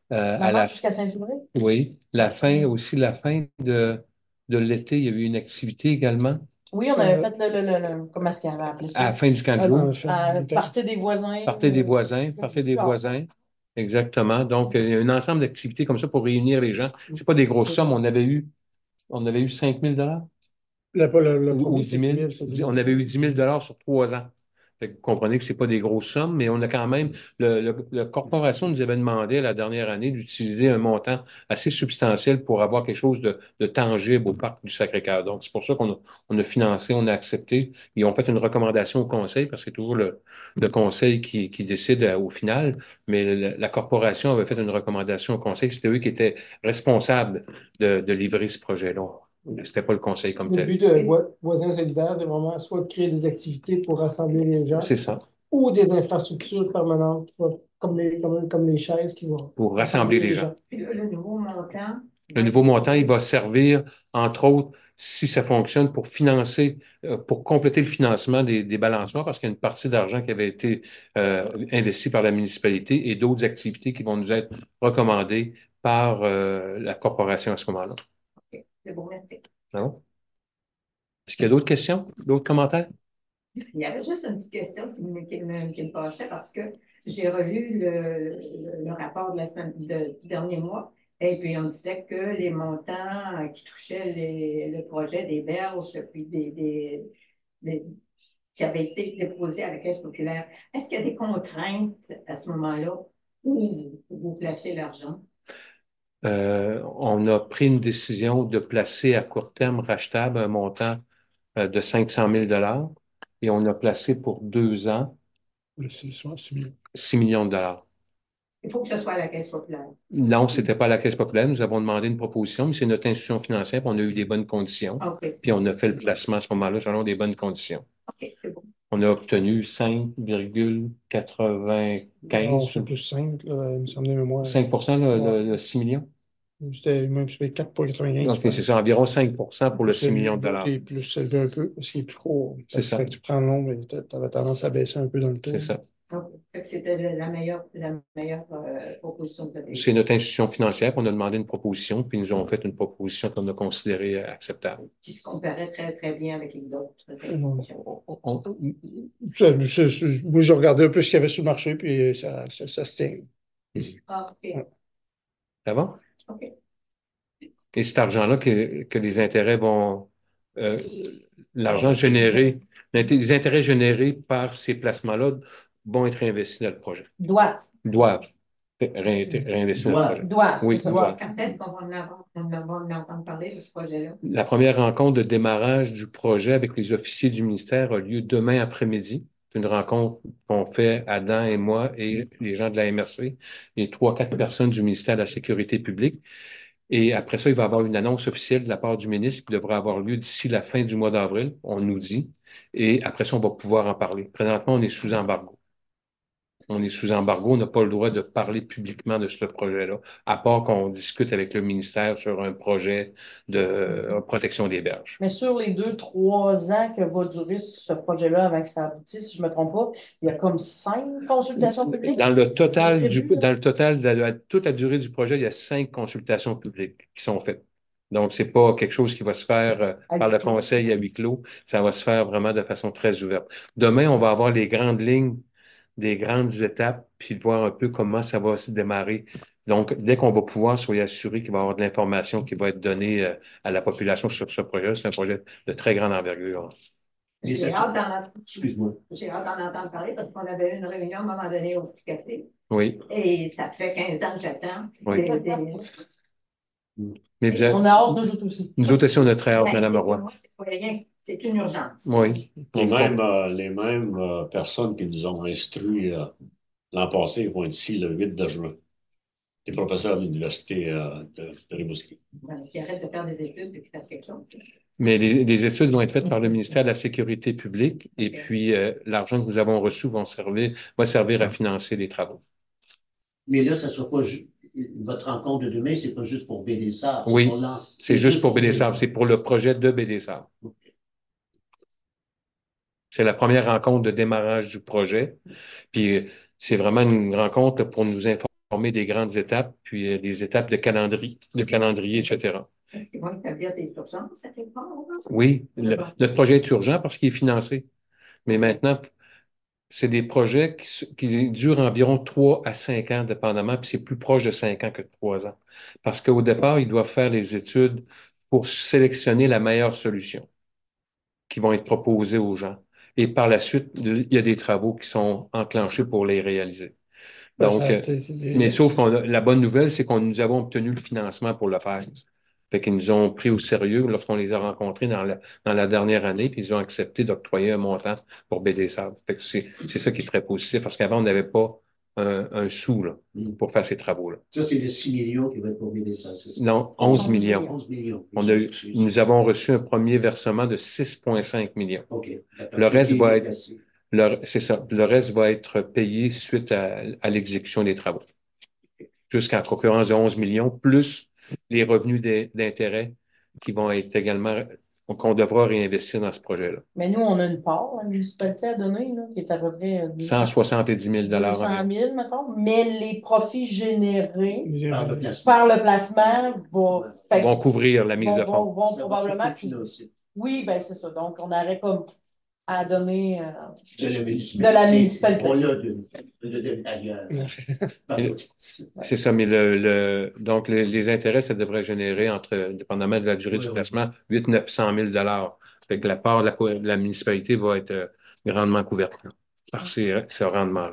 Euh, On à la, avance jusqu'à Saint-Ouvray? oui, la fin, aussi la fin de, de l'été, il y a eu une activité également. Oui, on avait fait le, le, le, le- comment est-ce qu'il avait appelé À la ça? fin du camp de Ah, dans jour. le film. Euh, Ok. Partez des voisins. Partez des euh, voisins, partez des genre. voisins. Exactement. Donc, il y a un ensemble d'activités comme ça pour réunir les gens. C'est pas des grosses sommes. On avait eu, on avait eu cinq mille dollars Le, le, le ou, ou premier, dix c'est dix mille. mille, c'est dix Dix- mille. On avait eu dix mille dollars sur trois ans. Fait que vous comprenez que c'est pas des grosses sommes, mais on a quand même, le, le- la corporation nous avait demandé la dernière année d'utiliser un montant assez substantiel pour avoir quelque chose de, de tangible au parc du Sacré-Cœur. Donc, c'est pour ça qu'on a, on a financé, on a accepté. Ils ont fait une recommandation au conseil, parce que c'est toujours le, le conseil qui, qui décide euh, au final, mais la, la corporation avait fait une recommandation au conseil. C'était eux qui étaient responsables de, de livrer ce projet-là. C'était pas le conseil comme Le tel. but de Voi- Voisins solidaires, c'est vraiment soit de créer des activités pour rassembler les gens C'est ça, ou des infrastructures permanentes, qui vont- comme les, comme, comme les chaises qui vont pour rassembler rassembler les les gens. gens. Puis là, le nouveau montant. Le nouveau montant, il va servir, entre autres, si ça fonctionne, pour financer, euh, pour compléter le financement des, des balançoires, parce qu'il y a une partie d'argent qui avait été euh, investie par la municipalité et d'autres activités qui vont nous être recommandées par euh, la corporation à ce moment-là. OK, c'est bon, merci. Ah bon? Est-ce qu'il y a d'autres questions, d'autres commentaires? Il y avait juste une petite question qui me, qui me, qui me fâchait parce que j'ai relu le, le, le rapport de la semaine, de- du dernier mois et puis on disait que les montants euh, qui touchaient les, le projet des berges puis des, des, des- qui avaient été déposés à la Caisse populaire, est-ce qu'il y a des contraintes à ce moment-là où vous, vous placez l'argent? Euh, on a pris une décision de placer à court terme rachetable un montant euh, de cinq cent mille dollars et on a placé pour deux ans Mais c'est soit six millions. six millions de dollars. Il faut que ce soit à la Caisse populaire. Non, c'était pas la Caisse populaire. Nous avons demandé une proposition, mais c'est notre institution financière, puis on a eu des bonnes conditions. OK, Puis on a fait le placement à ce moment-là selon des bonnes conditions. OK, c'est bon. On a obtenu cinq virgule Non, quatre-vingt-quinze, c'est plus simple, là, il me semble de mémoire. cinq pour cent, le, Ouais. le, le six millions. C'était même c'était quatre virgule quatre-vingt-quinze, je OK, c'est ça, pense. environ cinq pour cent pour le Plus six millions de l'autre dollars. est plus élevé un peu, parce qu'il est plus gros. C'est Parce que ça. quand tu prends le nombre, tu avais tendance à baisser un peu dans le taux. C'est ça. OK. Fait que c'était la la meilleure, la meilleure euh, proposition que vous avez C'est eue, notre institution financière, puis on a demandé une proposition, puis ils nous ont fait une proposition qu'on a considérée acceptable. qui se comparait très, très bien avec les autres Non. institutions. On- on- Ça, ça, ça, moi, j'ai regardé un peu ce qu'il y avait sur le marché, puis ça, ça, ça se tient. Ah, OK, Ça va? OK. Et cet argent-là que, que les intérêts vont, euh, l'argent généré, les intérêts générés par ces placements-là vont être investis dans le projet. Doit. Doivent être réinté- réinvestis dans le projet. Doit. Oui, c'est ça. doivent. Quand est-ce qu'on va en avoir, on va en entendre parler de ce projet-là? La première rencontre de démarrage du projet avec les officiers du ministère a lieu demain après-midi. C'est une rencontre qu'on fait Adam et moi et les gens de la M R C et trois, quatre personnes du ministère de la Sécurité publique. Et après ça, il va y avoir une annonce officielle de la part du ministre qui devrait avoir lieu d'ici la fin du mois d'avril, on nous dit. Et après ça, on va pouvoir en parler. Présentement, on est sous embargo. On est sous embargo, on n'a pas le droit de parler publiquement de ce projet-là, à part qu'on discute avec le ministère sur un projet de euh, protection des berges. Mais sur les deux, trois ans que va durer ce projet-là avant que ça aboutisse, si je ne me trompe pas, il y a comme cinq consultations publiques. Dans le total du, prévues, là. dans le total de la, la- toute la durée du projet, il y a cinq consultations publiques qui sont faites. Donc, c'est pas quelque chose qui va se faire euh, À par huis le clos. conseil à huis clos. Ça va se faire vraiment de façon très ouverte. Demain, on va avoir les grandes lignes, des grandes étapes, puis de voir un peu comment ça va se démarrer. Donc, dès qu'on va pouvoir, soyez assurés qu'il va y avoir de l'information qui va être donnée euh, à la population sur ce projet. C'est un projet de très grande envergure. Mais J'ai ça- hâte d'en Excuse-moi. j'ai hâte d'en entendre parler parce qu'on avait eu une réunion à un moment donné au petit café Oui, et ça fait quinze ans que j'attends. oui. Des- des- Mais vous êtes- On a hâte, nous autres aussi. nous autres aussi, on a très hâte, Ben, Madame c'est- Roy. moi, c'est pas rien, c'est une urgence. Oui. Les mêmes, euh, les mêmes euh, personnes qui nous ont instruits euh, l'an passé vont être ici le huit de juin. Les professeurs de l'Université euh, de, de Rimouski. Ben, qui arrête de faire des études et qui fasse quelque chose. Mais les, les études vont être faites par le ministère de la Sécurité publique et Ok. puis euh, l'argent que nous avons reçu vont servir, va servir à financer les travaux. Mais là, ça sera pas ju- votre rencontre de demain, c'est pas juste pour B D S A. Oui, pour l'ense- C'est juste pour B D S A B, c'est pour le projet de B D S A B. C'est la première rencontre de démarrage du projet. Puis euh, c'est vraiment une rencontre pour nous informer former des grandes étapes, puis euh, des étapes de calendrier, de calendrier, et cetera. Est-ce qu'ils vont établir des urgences, ça fait pas, là? Oui, le, notre projet est urgent parce qu'il est financé. Mais maintenant, c'est des projets qui, s- qui durent environ trois à cinq ans, dépendamment, puis c'est plus proche de cinq ans que de trois ans. Parce qu'au départ, ils doivent faire les études pour sélectionner la meilleure solution qui vont être proposées aux gens. Et par la suite, il y a des travaux qui sont enclenchés pour les réaliser. Ben, Donc, ça, euh, tu sais, c'est mais des- sauf qu'on a- la bonne nouvelle, c'est qu'on nous avons obtenu le financement pour le faire. Fait qu'ils nous ont pris au sérieux lorsqu'on les a rencontrés dans la, dans la dernière année, puis ils ont accepté d'octroyer un montant pour B D Sable. Fait que c'est, c'est ça qui est très positif, parce qu'avant, on n'avait pas un, un sou, là, Mm. pour faire ces travaux-là. Ça, c'est les six millions qui vont être pour aider ça, c'est ça? Non, onze onze millions. millions. onze millions. On a eu, nous avons reçu un premier versement de six virgule cinq millions. OK. Le reste va être, Placé. le, c'est ça, le reste va être payé suite à, à l'exécution des travaux. Jusqu'à concurrence de onze millions, plus les revenus des- d'intérêt qui vont être également, qu'on devra réinvestir dans ce projet-là. Mais nous, on a une part, la municipalité à donner, là, qui est à peu près euh, cent soixante-dix mille dollars deux cent environ. mille, mettons. Mais les profits générés Par le placement. par le placement vont, fait- Vont couvrir la mise vont, de vont, fonds. vont Ça va probablement. surtout financer Oui, ben c'est ça. Donc, on aurait comme à donner euh, de la de municipalité. la municipalité. On l'a de, de, de, ailleurs. Pardon. C'est ça, mais le, le donc les, les intérêts, ça devrait générer entre, dépendamment de la durée Oui, du oui. placement, huit cents neuf cent mille dollars. Fait que la part de la, co- de la municipalité va être euh, grandement couverte là, par ces, ce rendement-là.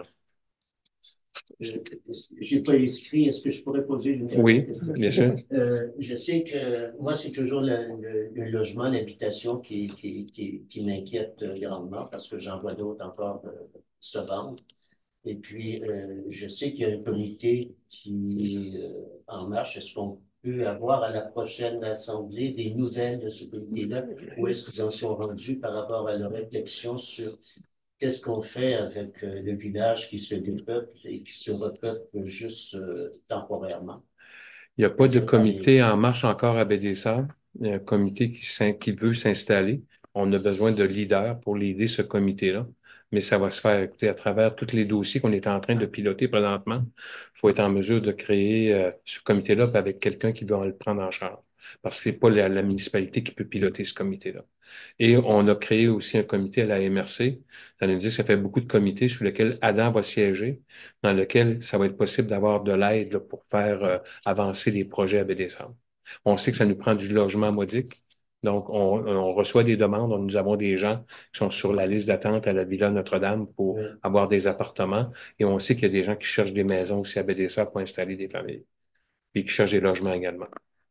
Euh, J'ai pas inscrit. Est-ce que je pourrais poser une Oui, question? bien sûr. Euh, je sais que moi, c'est toujours le, le, le logement, l'habitation qui, qui, qui, qui m'inquiète euh, grandement parce que j'en vois d'autres encore euh, se vendre. Et puis, euh, je sais qu'il y a un comité qui est euh, en marche. Est-ce qu'on peut avoir à la prochaine assemblée des nouvelles de ce comité-là? Où est-ce qu'ils en sont rendus par rapport à leur réflexion sur qu'est-ce qu'on fait avec euh, le village qui se dépeuple et qui se repeuple juste euh, temporairement? Il n'y a pas de Ça paraît- comité en marche encore à Baie des Sables. Il y a un comité qui, s'in- qui veut s'installer. On a besoin de leaders pour l'aider, ce comité-là. Mais ça va se faire, écoutez, à travers tous les dossiers qu'on est en train de piloter présentement. Il faut être en mesure de créer euh, ce comité-là puis avec quelqu'un qui va le prendre en charge. Parce que c'est pas la, la municipalité qui peut piloter ce comité-là. Et on a créé aussi un comité à la M R C. Ça nous dit que ça fait beaucoup de comités sur lesquels Adam va siéger, dans lequel ça va être possible d'avoir de l'aide là, pour faire euh, avancer les projets à Baie des Sables. On sait que ça nous prend du logement modique. Donc, on, on reçoit des demandes. Nous avons des gens qui sont sur la liste d'attente à la Villa Notre-Dame pour Oui. avoir des appartements. Et on sait qu'il y a des gens qui cherchent des maisons aussi à Baie des Sables pour installer des familles. Et qui cherchent des logements également.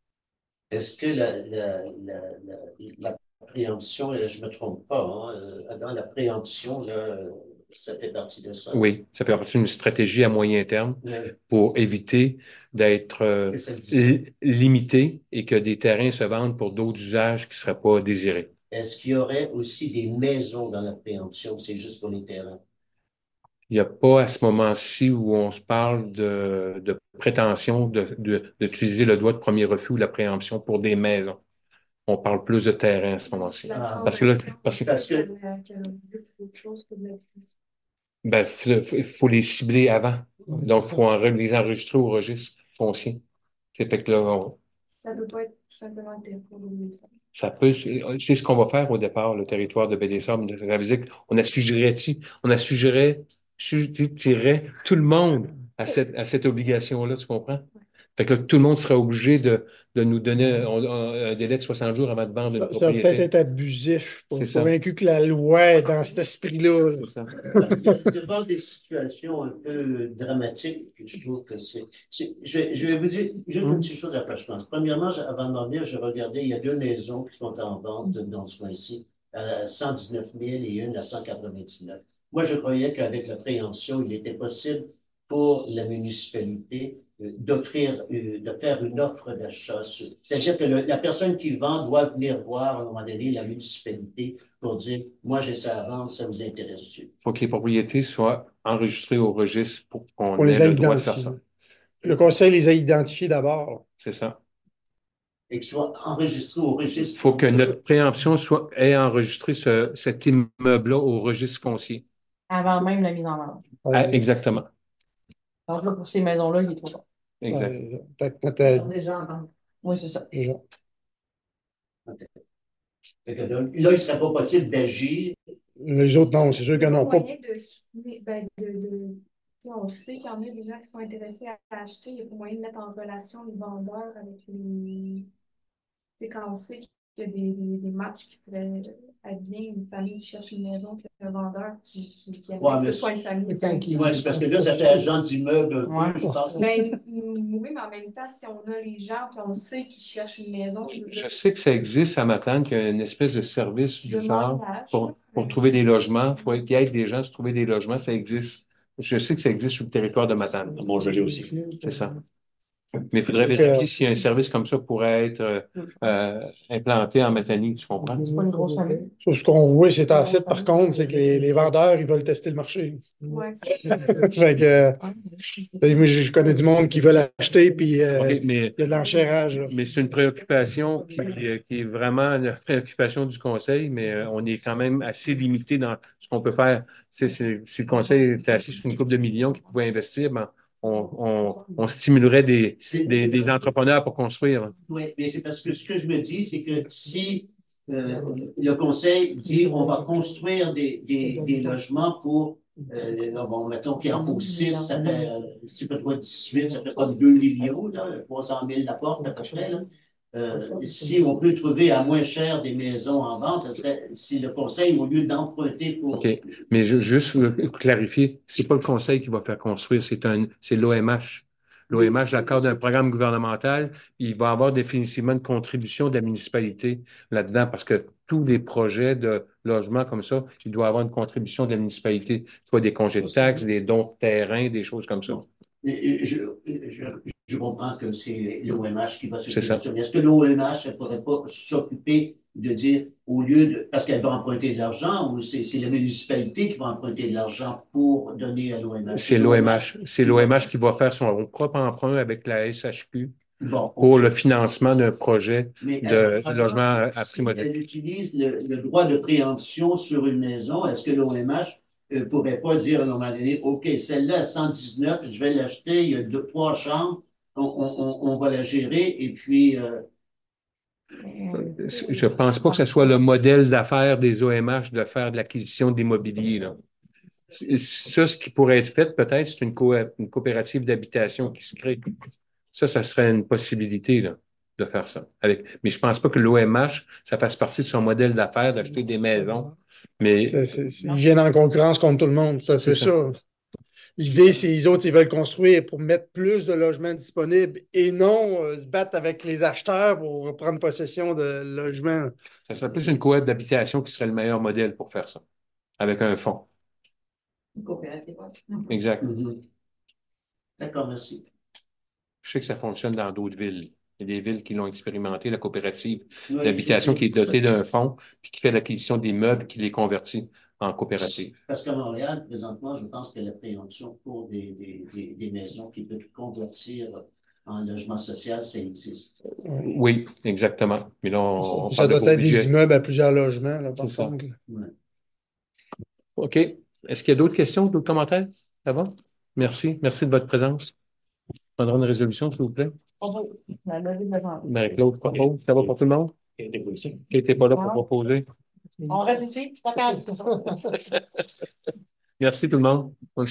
Est-ce que la, la, la, la, la préemption, et je me trompe pas, hein, euh, dans la préemption, là, ça fait partie de ça? Oui, ça fait partie d'une stratégie à moyen terme Oui. pour éviter d'être euh, Que ça se dise. li- limité et que des terrains se vendent pour d'autres usages qui ne seraient pas désirés. Est-ce qu'il y aurait aussi des maisons dans la préemption ou c'est juste pour les terrains? Il n'y a pas à ce moment-ci où on se parle de, de prétention de, de, d'utiliser le droit de premier refus ou la préemption pour des maisons. On parle plus de terrain à ce moment-ci. Ah, Parce que là, parce que, Parce que- qu'elle a qu'elle a vu autre chose que de l'accès. ben, faut, faut les cibler avant. Ouais, Donc, c'est faut en, les enregistrer au registre foncier. C'est fait que là, on- Ça ne peut pas être tout simplement un territoire de ça. ça peut, c'est ce qu'on va faire au départ, le territoire de Baie des Sables. Ça veut dire qu'on assujettirait, on assujettirait, assujettirait tout le monde à cette, à cette obligation-là, tu comprends? Fait que là, tout le monde serait obligé de, de nous donner un, un délai de soixante jours avant de vendre une Ça, ça va peut-être propriété. être abusif. Je suis pas C'est ça. convaincu que la loi est dans cet esprit-là. C'est ça. Devant des situations un peu dramatiques, je trouve que c'est. c'est- Je vais, je vais vous dire juste une petite chose après, je pense. Premièrement, je- avant d'en venir, je regardais, il y a deux maisons qui sont en vente dans ce coin-ci, à cent dix-neuf mille et une à cent quatre-vingt-dix-neuf. Moi, je croyais qu'avec la préemption, il était possible pour la municipalité euh, d'offrir, euh, de faire une offre d'achat. sur- C'est-à-dire que le- la personne qui vend doit venir voir à un moment donné la municipalité pour dire, moi j'ai ça à vendre, ça vous intéresse-tu? Il faut que les propriétés soient enregistrées au registre pour qu'on On les ait a le droit de faire identifiés. ça. Le conseil les a identifiés d'abord. C'est ça. Et que soit enregistré au Il registre. faut que notre préemption soit, ait enregistré ce, cet immeuble-là au registre foncier. Avant même la mise en vente. Ah, exactement. Donc là, pour ces maisons-là, il est trop tard. Exact. Euh, peut-être- Ils peut-être, sont déjà en vente. Oui, c'est ça. déjà. Fait que Là, là, il ne serait pas possible d'agir. Les autres, non, c'est sûr Il y que a pas non. Pas. moyen de soutenir, ben, de, de, tu sais, on sait qu'il y en a des gens qui sont intéressés à acheter. Il n'y a pas moyen de mettre en relation les vendeurs avec les. C'est quand on sait qu'il y a des, des, des matchs qui pourraient être bien, une famille qui cherche une maison, puis un vendeur qui, qui, qui aimerait Ouais, que mais ce soit une famille. Quand il- Ouais, c'est parce que là, ça fait agent d'immeuble un Ouais. peu, je pense. Ben, mm, oui, mais en même temps, si on a les gens, puis on sait qu'ils cherchent une maison, je veux Je dire, sais que ça existe à Matane, qu'il y a une espèce de service du de genre moyen-âge. pour, pour trouver des logements, pour qui aide des gens à se trouver des logements, ça existe. Je sais que ça existe sur le territoire de Matane. À Montgelé aussi. C'est ça. Mais il faudrait Donc, vérifier euh, s'il y a un service comme ça pourrait être euh, euh, implanté en Matanie, tu comprends? C'est pas une grosse famille. Ça, ce qu'on voit, c'est en site, par contre, c'est que les, les vendeurs, ils veulent tester le marché. Ouais. Fait que, euh, moi, je je connais du monde qui veulent acheter, puis euh, OK, mais, il y a de l'enchérage, là. mais c'est une préoccupation qui, euh, qui est vraiment une préoccupation du conseil, mais euh, on est quand même assez limité dans ce qu'on peut faire. C'est, c'est, si le conseil était assis sur une couple de millions qui pouvait investir, ben, on, on, on stimulerait des, C'est- des, des entrepreneurs pour construire. Oui, mais c'est parce que ce que je me dis, c'est que si euh, le conseil dit on va construire des, des, des logements pour, euh, là, bon, mettons qu'il en faut six, ça fait, euh, c'est peut-être pas dix-huit, ça fait comme deux millions, là, trois cent mille la porte à peu près, là. Euh, si on peut trouver à moins cher des maisons en vente, ça serait, si le conseil, au lieu d'emprunter pour. OK. Mais je, juste euh, clarifier, c'est pas le conseil qui va faire construire, c'est un, c'est l'O M H. L'O M H, dans le cadre d'un programme gouvernemental, il va avoir définitivement une contribution de la municipalité là-dedans parce que tous les projets de logement comme ça, il doit avoir une contribution de la municipalité, soit des congés de taxes, des dons de terrain, des choses comme ça. Et Je, je, je comprends que c'est l'O M H qui va C'est s'occuper ça. de ça. Mais est-ce que l'O M H ne pourrait pas s'occuper de dire, au lieu de, parce qu'elle va emprunter de l'argent, ou c'est c'est la municipalité qui va emprunter de l'argent pour donner à l'O M H? C'est l'O M H. C'est l'O M H qui va faire son propre emprunt avec la S H Q Bon, pour ok. le financement d'un projet Mais de, elle- de logement à, à si prix modeste. elle utilise le, le droit de préemption sur une maison, est-ce que l'O M H ne pourrait pas dire à un moment donné, OK, celle-là à cent dix-neuf, je vais l'acheter, il y a deux, trois chambres, on, on, on va la gérer, et puis euh, Je pense pas que ce soit le modèle d'affaires des O M H de faire de l'acquisition d'immobilier, là. Ça, ce qui pourrait être fait, peut-être, c'est une, co une coopérative d'habitation qui se crée. Ça, ça serait une possibilité, là, de faire ça. Avec, mais je pense pas que l'O M H, ça fasse partie de son modèle d'affaires d'acheter des maisons. Mais C'est- c'est- c'est- ils viennent en concurrence contre tout le monde, ça, c'est C'est ça. ça. L'idée, c'est les autres, ils veulent construire pour mettre plus de logements disponibles et non euh, se battre avec les acheteurs pour prendre possession de logements. ça serait plus une coop d'habitation qui serait le meilleur modèle pour faire ça, avec un fonds. Une coopérative. ouais. Exact. mhm. D'accord, merci. Je sais que ça fonctionne dans d'autres villes. Il y a des villes qui l'ont expérimenté, la coopérative Oui, d'habitation je sais. qui est dotée d'un fonds, puis qui fait l'acquisition des meubles, qui les convertit en coopérative. Parce qu'à Montréal, présentement, je pense que la préemption pour des, des, des, des maisons qui peuvent convertir en logement social, ça existe. Oui, exactement. Mais là, on, on Ça parle de doit être des budget. immeubles à plusieurs logements, là, par C'est ça. contre. Ouais. OK. Est-ce qu'il y a d'autres questions, d'autres commentaires? Ça va? Merci. Merci de votre présence. On prendra une résolution, s'il vous plaît. La levée de la jambe. Marie-Claude, pas trop. Ça va pour tout le monde? Et des policiers. Qui n'était pas là pour proposer? On reste ici, ta case. Merci tout le monde. Bonne